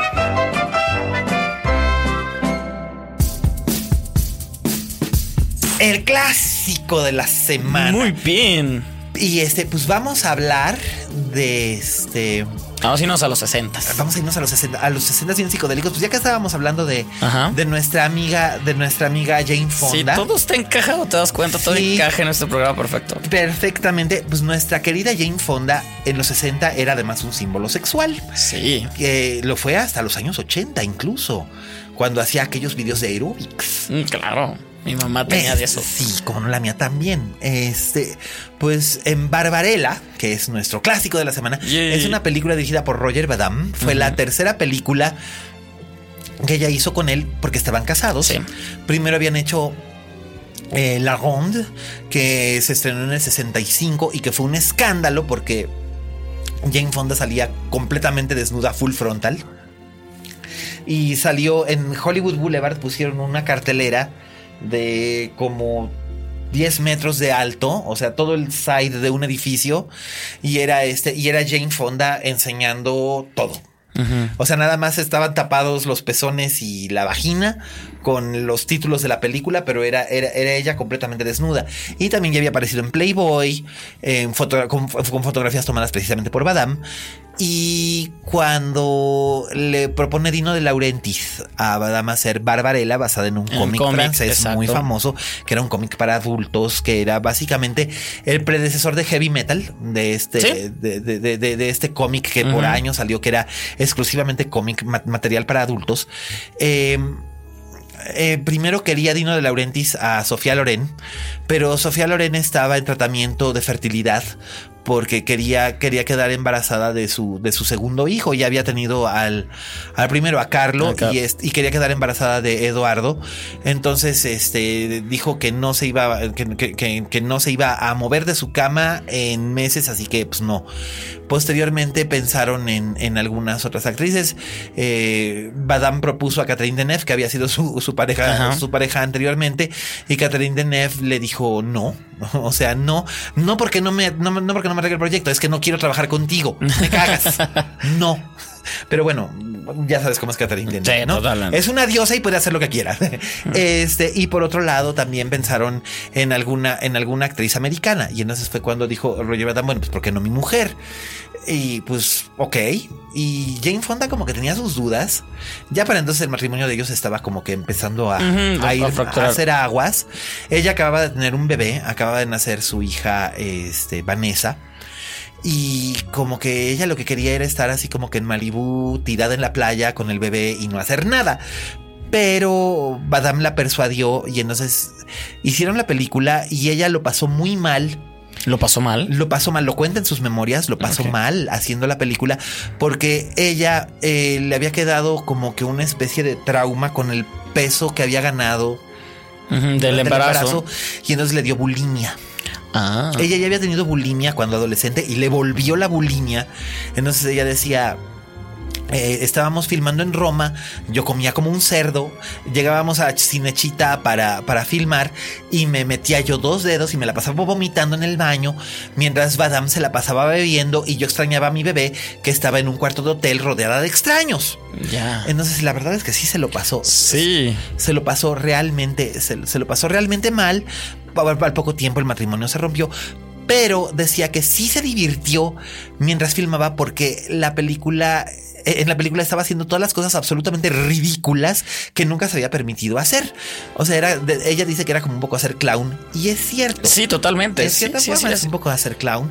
El clásico de la semana. Muy bien. Y pues vamos a hablar de Vamos a irnos a los 60. Vamos a irnos a los 60. A los 60 bien psicodélicos. Pues ya que estábamos hablando de nuestra amiga Jane Fonda. Sí, todo está encajado, te das cuenta. Todo encaja en este programa perfecto. Perfectamente. Pues nuestra querida Jane Fonda en los 60 era además un símbolo sexual. Sí. Que lo fue hasta los años 80 incluso, cuando hacía aquellos videos de aeróbics. Claro. Mi mamá tenía de eso. Sí, como no, la mía también. Pues en Barbarella, que es nuestro clásico de la semana, es una película dirigida por Roger Badam. Fue la tercera película que ella hizo con él porque estaban casados. Sí. Primero habían hecho La Ronde, que se estrenó en el 65 y que fue un escándalo porque Jane Fonda salía completamente desnuda, full frontal. Y salió en Hollywood Boulevard, pusieron una cartelera de como 10 metros de alto, o sea, todo el side de un edificio, y era Jane Fonda enseñando todo. O sea, nada más estaban tapados los pezones y la vagina con los títulos de la película, pero era ella completamente desnuda. Y también ya había aparecido en Playboy, con fotografías tomadas precisamente por Badam. Y cuando le propone Dino de Laurentiis a Badam hacer Barbarella, basada en un cómic francés muy famoso, que era un cómic para adultos, que era básicamente el predecesor de Heavy Metal, de este cómic que por años salió, que era exclusivamente cómic, material para adultos. Primero quería Dino de Laurentiis a Sofía Loren, pero Sofía Loren estaba en tratamiento de fertilidad porque quería quedar embarazada de su segundo hijo. Ya había tenido al primero, a Carlo, y quería quedar embarazada de Eduardo. Entonces dijo que no se iba que no se iba a mover de su cama en meses, así que pues no. Posteriormente pensaron en algunas otras actrices. Badam propuso a Catherine Deneuve, que había sido su pareja anteriormente, y Catherine Deneuve le dijo no. O sea, no porque no me arregle el proyecto, es que no quiero trabajar contigo, me cagas. No. Pero bueno, ya sabes cómo es Catherine Deneuve, sí, ¿no? Totalmente. Es una diosa y puede hacer lo que quiera. Y por otro lado también pensaron en alguna actriz americana, y entonces fue cuando dijo Roger Badam, bueno, pues ¿por qué no mi mujer? Y pues, ok. Y Jane Fonda como que tenía sus dudas. Ya para entonces el matrimonio de ellos estaba como que empezando a hacer aguas. Ella acababa de tener un bebé, acababa de nacer su hija, Vanessa. Y como que ella lo que quería era estar así como que en Malibú, tirada en la playa con el bebé y no hacer nada. Pero Badam la persuadió y entonces hicieron la película y ella lo pasó muy mal. ¿Lo pasó mal? Lo cuenta en sus memorias, lo pasó mal haciendo la película porque ella le había quedado como que una especie de trauma con el peso que había ganado del embarazo. Y entonces le dio bulimia. Ella ya había tenido bulimia cuando adolescente y le volvió la bulimia. Entonces ella decía... estábamos filmando en Roma, yo comía como un cerdo, llegábamos a Cinecittà para filmar y me metía yo 2 dedos y me la pasaba vomitando en el baño mientras Badam se la pasaba bebiendo y yo extrañaba a mi bebé que estaba en un cuarto de hotel rodeada de extraños. Ya. Entonces la verdad es que sí se lo pasó. Sí. Se lo pasó realmente, se lo pasó realmente mal. Al poco tiempo el matrimonio se rompió. Pero decía que sí se divirtió mientras filmaba porque en la película estaba haciendo todas las cosas absolutamente ridículas que nunca se había permitido hacer. O sea, ella dice que era como un poco hacer clown. Y es cierto. Sí, totalmente. De cierta forma es un poco hacer clown.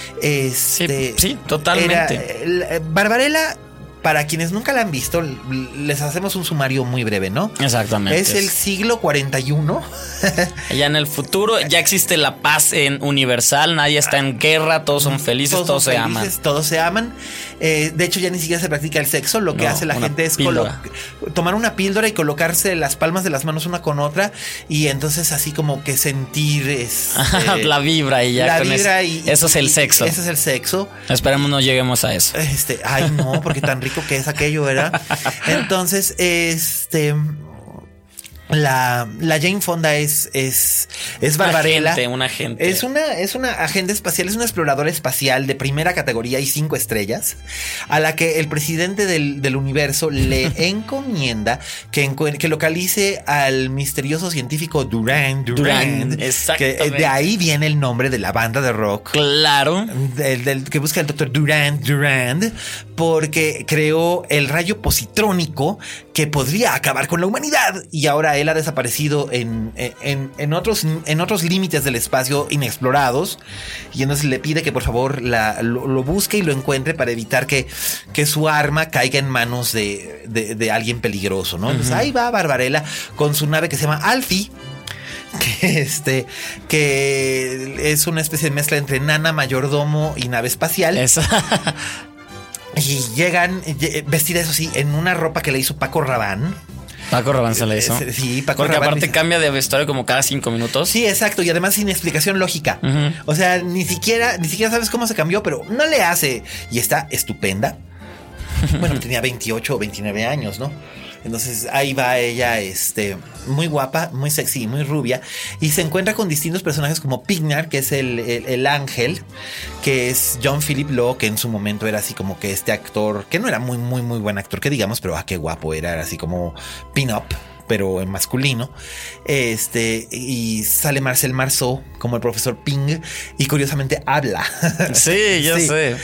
Sí, totalmente. Barbarella, para quienes nunca la han visto, les hacemos un sumario muy breve, ¿no? Exactamente. Es el siglo 41. Ya en el futuro ya existe la paz universal, nadie está en guerra, todos son felices, todos se aman. Todos se aman. De hecho, ya ni siquiera se practica el sexo. Lo que hace la gente es tomar una píldora y colocarse las palmas de las manos una con otra. Y entonces así como que sentir la vibra y ya la con vibra eso es el sexo. Ese es el sexo. Esperemos no lleguemos a eso. Ay, no, porque tan rico que es aquello, ¿verdad? Entonces, la Jane Fonda es Barbarella. Una agente. Es una agente espacial, es una exploradora espacial de primera categoría y 5 estrellas, a la que el presidente del universo le encomienda que localice al misterioso científico Duran. Exactamente. Que de ahí viene el nombre de la banda de rock. Claro. Que busca el doctor Durand, porque creó el rayo positrónico que podría acabar con la humanidad. Y ahora él ha desaparecido en otros límites del espacio inexplorados. Y entonces le pide que por favor lo busque y lo encuentre para evitar que su arma caiga en manos de alguien peligroso, ¿no? Entonces ahí va Barbarella con su nave que se llama Alfie. Que es una especie de mezcla entre nana, mayordomo y nave espacial. Y llegan vestida, eso sí, en una ropa que le hizo Paco Rabanne. Paco Rabanne se le hizo. Sí, Paco Porque Rabanne aparte cambia de vestuario como cada 5 minutos. Sí, exacto. Y además sin explicación lógica. O sea, ni siquiera sabes cómo se cambió, pero no le hace. Y está estupenda. Bueno, tenía 28 o 29 años, ¿no? Entonces ahí va ella, muy guapa, muy sexy, muy rubia, y se encuentra con distintos personajes como Pignar, que es el ángel, que es John Philip Law, que en su momento era así como que este actor, que no era muy, muy, muy buen actor, que digamos, pero qué guapo era así como pin-up, pero en masculino. Y sale Marcel Marceau como el profesor Ping, y curiosamente habla. Sí, yo sé.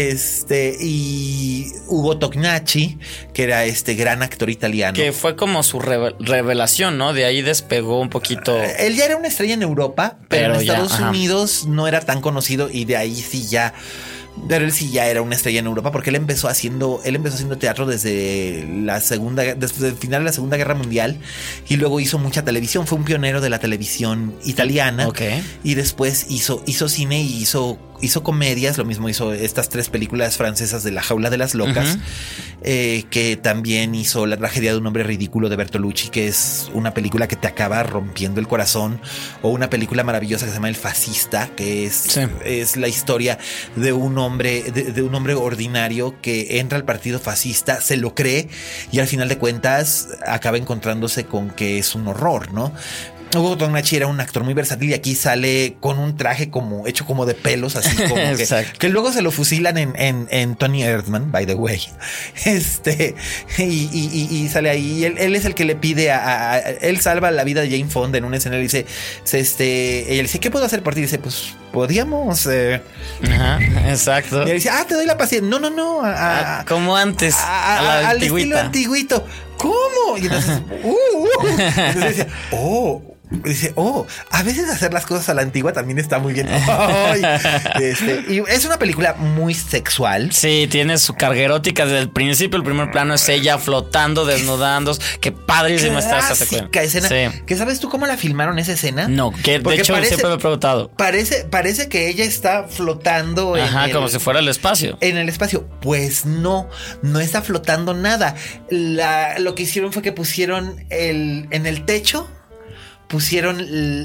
Y Ugo Tognacci, que era este gran actor italiano. Que fue como su revelación, ¿no? De ahí despegó un poquito. Él ya era una estrella en Europa, pero en Estados Unidos no era tan conocido, y de ahí sí ya. Pero él sí ya era una estrella en Europa, porque él empezó haciendo teatro desde el final de la Segunda Guerra Mundial, y luego hizo mucha televisión. Fue un pionero de la televisión italiana. Okay. Y después hizo cine y hizo comedias. Lo mismo hizo estas 3 películas francesas de La Jaula de las Locas, que también hizo La Tragedia de un hombre ridículo de Bertolucci, que es una película que te acaba rompiendo el corazón, o una película maravillosa que se llama El Fascista, que es la historia de un hombre ordinario que entra al partido fascista, se lo cree, y al final de cuentas acaba encontrándose con que es un horror, ¿no? Ugo Tognacci era un actor muy versátil, y aquí sale con un traje hecho como de pelos, así como que luego se lo fusilan en Tony Erdmann, by the way. Y sale ahí. Él es el que le pide él salva la vida de Jane Fonda en una escena. Le dice, ella le dice, ¿qué puedo hacer por ti? Y dice, pues podríamos. Ajá, exacto. Y él dice, te doy la paciencia. No. Como antes. Al estilo antiguito. ¿Cómo? Y entonces, entonces dice, a veces hacer las cosas a la antigua también está muy bien. Y es una película muy sexual. Sí, tiene su carga erótica desde el principio. El primer plano es ella flotando, desnudándose. Qué padrísima está esa secuencia. Escena. Sí. ¿Que sabes tú cómo la filmaron esa escena? No, que de hecho siempre me he preguntado. Parece que ella está flotando. Como si fuera el espacio. En el espacio. Pues no está flotando nada. Lo que hicieron fue que pusieron en el techo. Pusieron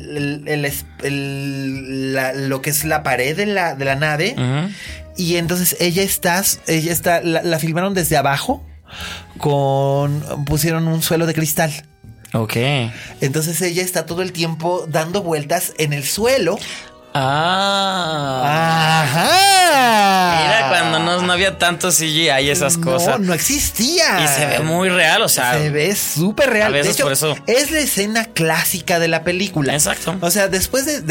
lo que es la pared de la nave. Y entonces ella está, la filmaron desde abajo pusieron un suelo de cristal. Ok. Entonces ella está todo el tiempo dando vueltas en el suelo. Ajá. Mira, cuando no había tanto CGI y esas cosas. No existía. Y se ve muy real, o sea. Se ve súper real. A veces de hecho, por eso. Es la escena clásica de la película. Exacto. O sea, después de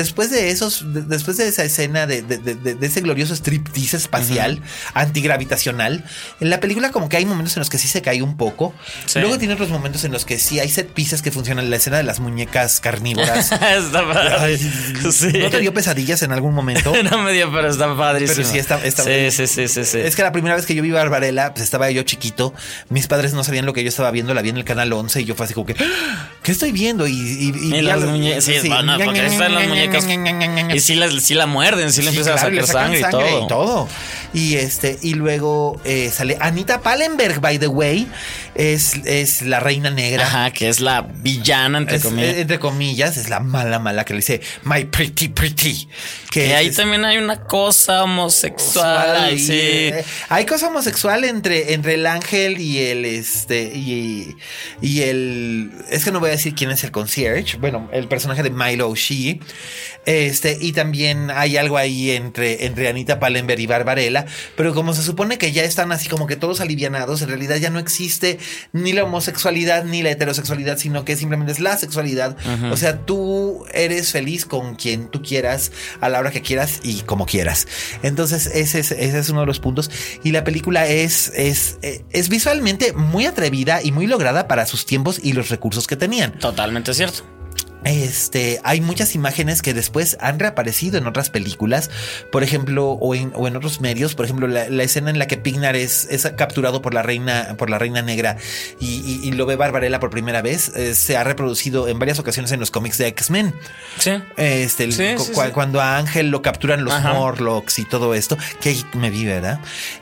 esa escena de ese glorioso striptease espacial, antigravitacional, en la película como que hay momentos en los que sí se cae un poco. Sí. Luego tiene otros momentos en los que sí hay set pieces que funcionan. La escena de las muñecas carnívoras. Está padre. Sí. ¿No te dio pesadillas en algún momento? No me dio, pero está padrísimo. Pero sí está sí. Es que la primera vez que yo vi Barbarella, pues estaba yo chiquito. Mis padres no sabían lo que yo estaba viendo. La vi en el canal 11 y yo fue así como que, ¿qué estoy viendo? Y las muñecas. Sí, bueno, porque están las muñecas. Y sí la muerden, sí le empiezan a sacar sangre y todo. Y luego sale Anita Pallenberg, by the way. Es la reina negra. Ajá, que es la villana, entre comillas. Es la mala que le dice My pretty. Que ahí también hay una cosa homosexual. Sí. Hay cosa homosexual entre el ángel y el es que no voy a decir quién es el concierge. Bueno, el personaje de Milo O'Shea. Y también hay algo ahí entre Anita Pallenberg y Barbarella, pero como se supone que ya están así como que todos alivianados, en realidad ya no existe ni la homosexualidad ni la heterosexualidad, sino que simplemente es la sexualidad. O sea, tú eres feliz con quien tú quieras, a la hora que quieras y como quieras. Entonces ese es uno de los puntos. Y la película es visualmente muy atrevida y muy lograda para sus tiempos y los recursos que tenían. Totalmente cierto. Hay muchas imágenes que después han reaparecido en otras películas, por ejemplo, o en otros medios. Por ejemplo, la escena en la que Pignar es capturado por la reina negra y lo ve Barbarella por primera vez, se ha reproducido en varias ocasiones en los cómics de X-Men. Sí. Cuando a Ángel lo capturan los Morlocks y todo esto, que ahí me vi, ¿verdad?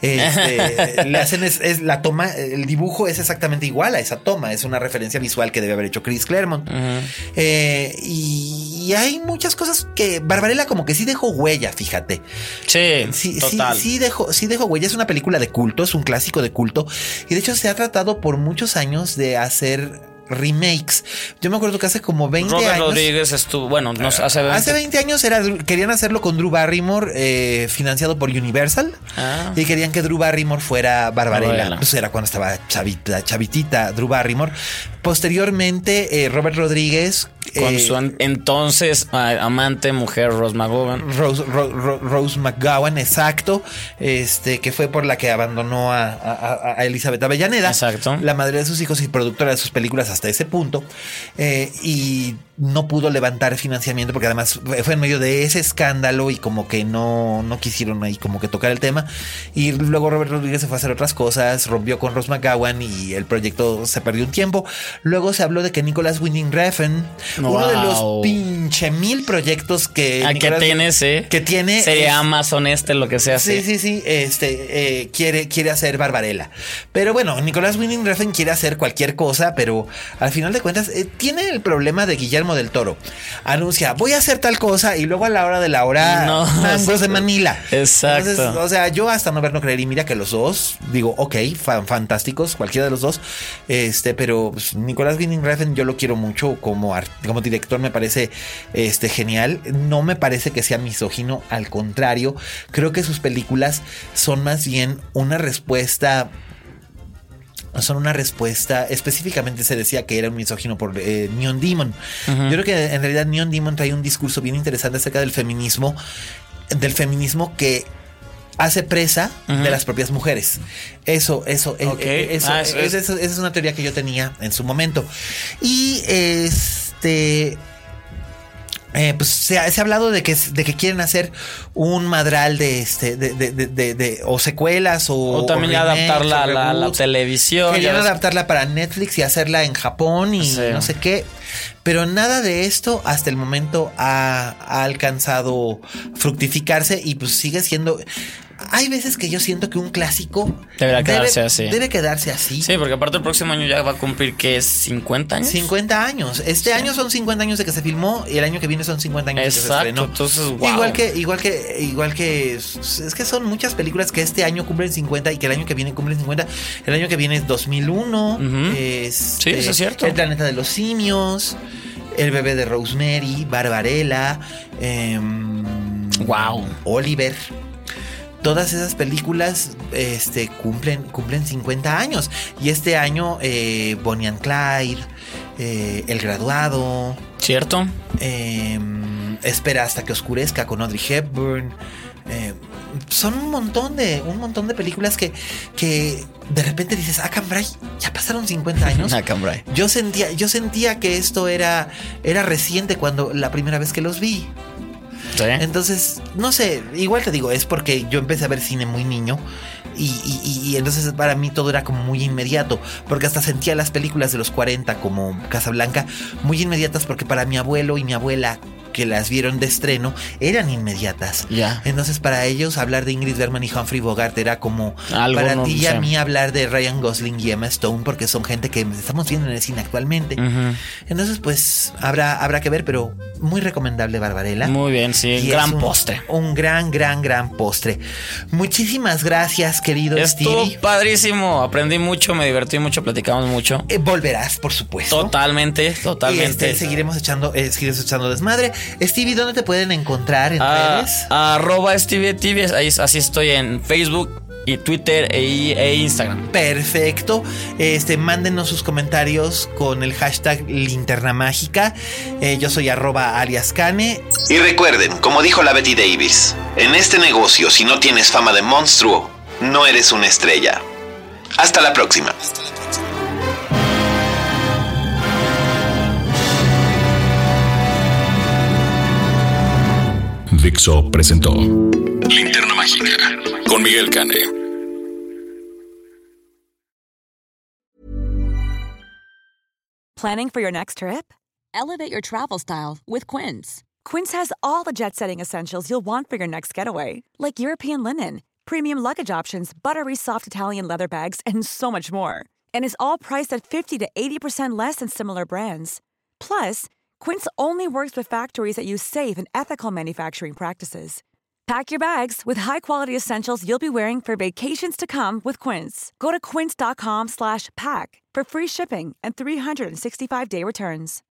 Le hacen es la toma, el dibujo es exactamente igual a esa toma, es una referencia visual que debe haber hecho Chris Claremont. Y hay muchas cosas que Barbarella como que sí dejó huella, fíjate. Sí, total. Sí dejó huella. Es una película de culto, es un clásico de culto. Y de hecho se ha tratado por muchos años de hacer remakes. Yo me acuerdo que hace como 20 Robert años. Rodríguez estuvo, bueno, no, hace 20 años querían hacerlo con Drew Barrymore, financiado por Universal. Y querían que Drew Barrymore fuera Barbarella. Pues era cuando estaba chavitita Drew Barrymore. Posteriormente, Robert Rodríguez con su entonces amante mujer Rose McGowan. Rose McGowan, exacto. Que fue por la que abandonó a Elizabeth Avellaneda. Exacto. La madre de sus hijos y productora de sus películas hasta ese punto. Y no pudo levantar financiamiento porque además fue en medio de ese escándalo y como que no quisieron ahí como que tocar el tema. Y luego Robert Rodríguez se fue a hacer otras cosas, rompió con Rose McGowan y el proyecto se perdió un tiempo. Luego se habló de que Nicolas Winding Refn, uno de los pinche 1000 proyectos que tiene sería Amazon lo que sea. Sí, quiere hacer Barbarella. Pero bueno, Nicolas Winding Refn quiere hacer cualquier cosa, pero al final de cuentas tiene el problema de Guillermo del Toro. Anuncia, voy a hacer tal cosa y luego a la hora de la hora mangos de Manila. Exacto. Entonces, o sea, yo hasta no ver no creer, y mira que los dos, digo, ok, fantásticos, cualquiera de los dos, pero pues, Nicolas Winding Refn yo lo quiero mucho como director, me parece genial. No me parece que sea misógino, al contrario, creo que sus películas son más bien una respuesta. Específicamente se decía que era un misógino por Neon Demon. Yo creo que en realidad Neon Demon trae un discurso bien interesante acerca del feminismo que hace presa de las propias mujeres. Eso es una teoría que yo tenía en su momento. Y pues se ha hablado de que quieren hacer un madral de o secuelas o también remakes, adaptarla a la televisión. Querían adaptarla para Netflix y hacerla en Japón y no sé qué. Pero nada de esto hasta el momento ha alcanzado fructificarse y pues sigue siendo. Hay veces que yo siento que un clásico debe quedarse así. Sí, porque aparte el próximo año ya va a cumplir, ¿qué es? ¿50 años? 50 años. Año son 50 años de que se filmó y el año que viene son 50 años de que se estrenó. Entonces, wow. Igual que es que son muchas películas que este año cumplen 50 y que el año que viene cumplen 50. El año que viene es 2001. Sí, eso es cierto. El planeta de los simios, El bebé de Rosemary, Barbarella, wow. Oliver. Todas esas películas cumplen 50 años. Y este año Bonnie and Clyde, El graduado. ¿Cierto? Espera hasta que oscurezca con Audrey Hepburn. Son un montón de películas que de repente dices, cambray, ya pasaron 50 años. Cambray. Yo sentía que esto era reciente cuando la primera vez que los vi. ¿Sí? Entonces, no sé, igual te digo, es porque yo empecé a ver cine muy niño y entonces para mí todo era como muy inmediato, porque hasta sentía las películas de los 40 como Casablanca muy inmediatas, porque para mi abuelo y mi abuela que las vieron de estreno eran inmediatas. Entonces para ellos hablar de Ingrid Bergman y Humphrey Bogart era como algo, para ti y a mí hablar de Ryan Gosling y Emma Stone, porque son gente que estamos viendo en el cine actualmente. Entonces pues habrá que ver, pero muy recomendable Barbarella. Muy bien, sí, gran postre. Un gran postre. Muchísimas gracias, querido Stevie. Estuvo padrísimo, aprendí mucho, me divertí mucho, platicamos mucho. Volverás, por supuesto. Totalmente. Seguiremos echando desmadre. Stevie, ¿dónde te pueden encontrar en redes? @StevieTV, así estoy en Facebook y Twitter e Instagram. Perfecto. Mándenos sus comentarios con el hashtag Linterna Mágica. Yo soy @aliascane. Y recuerden, como dijo la Betty Davis, en este negocio, si no tienes fama de monstruo, no eres una estrella. Hasta la próxima. Dixo presentó Linterna Mágica con Miguel Cane. Planning for your next trip? Elevate your travel style with Quince. Quince has all the jet-setting essentials you'll want for your next getaway, like European linen, premium luggage options, buttery soft Italian leather bags, and so much more. And is all priced at 50 to 80% less than similar brands. Plus, Quince only works with factories that use safe and ethical manufacturing practices. Pack your bags with high-quality essentials you'll be wearing for vacations to come with Quince. Go to quince.com/pack for free shipping and 365-day returns.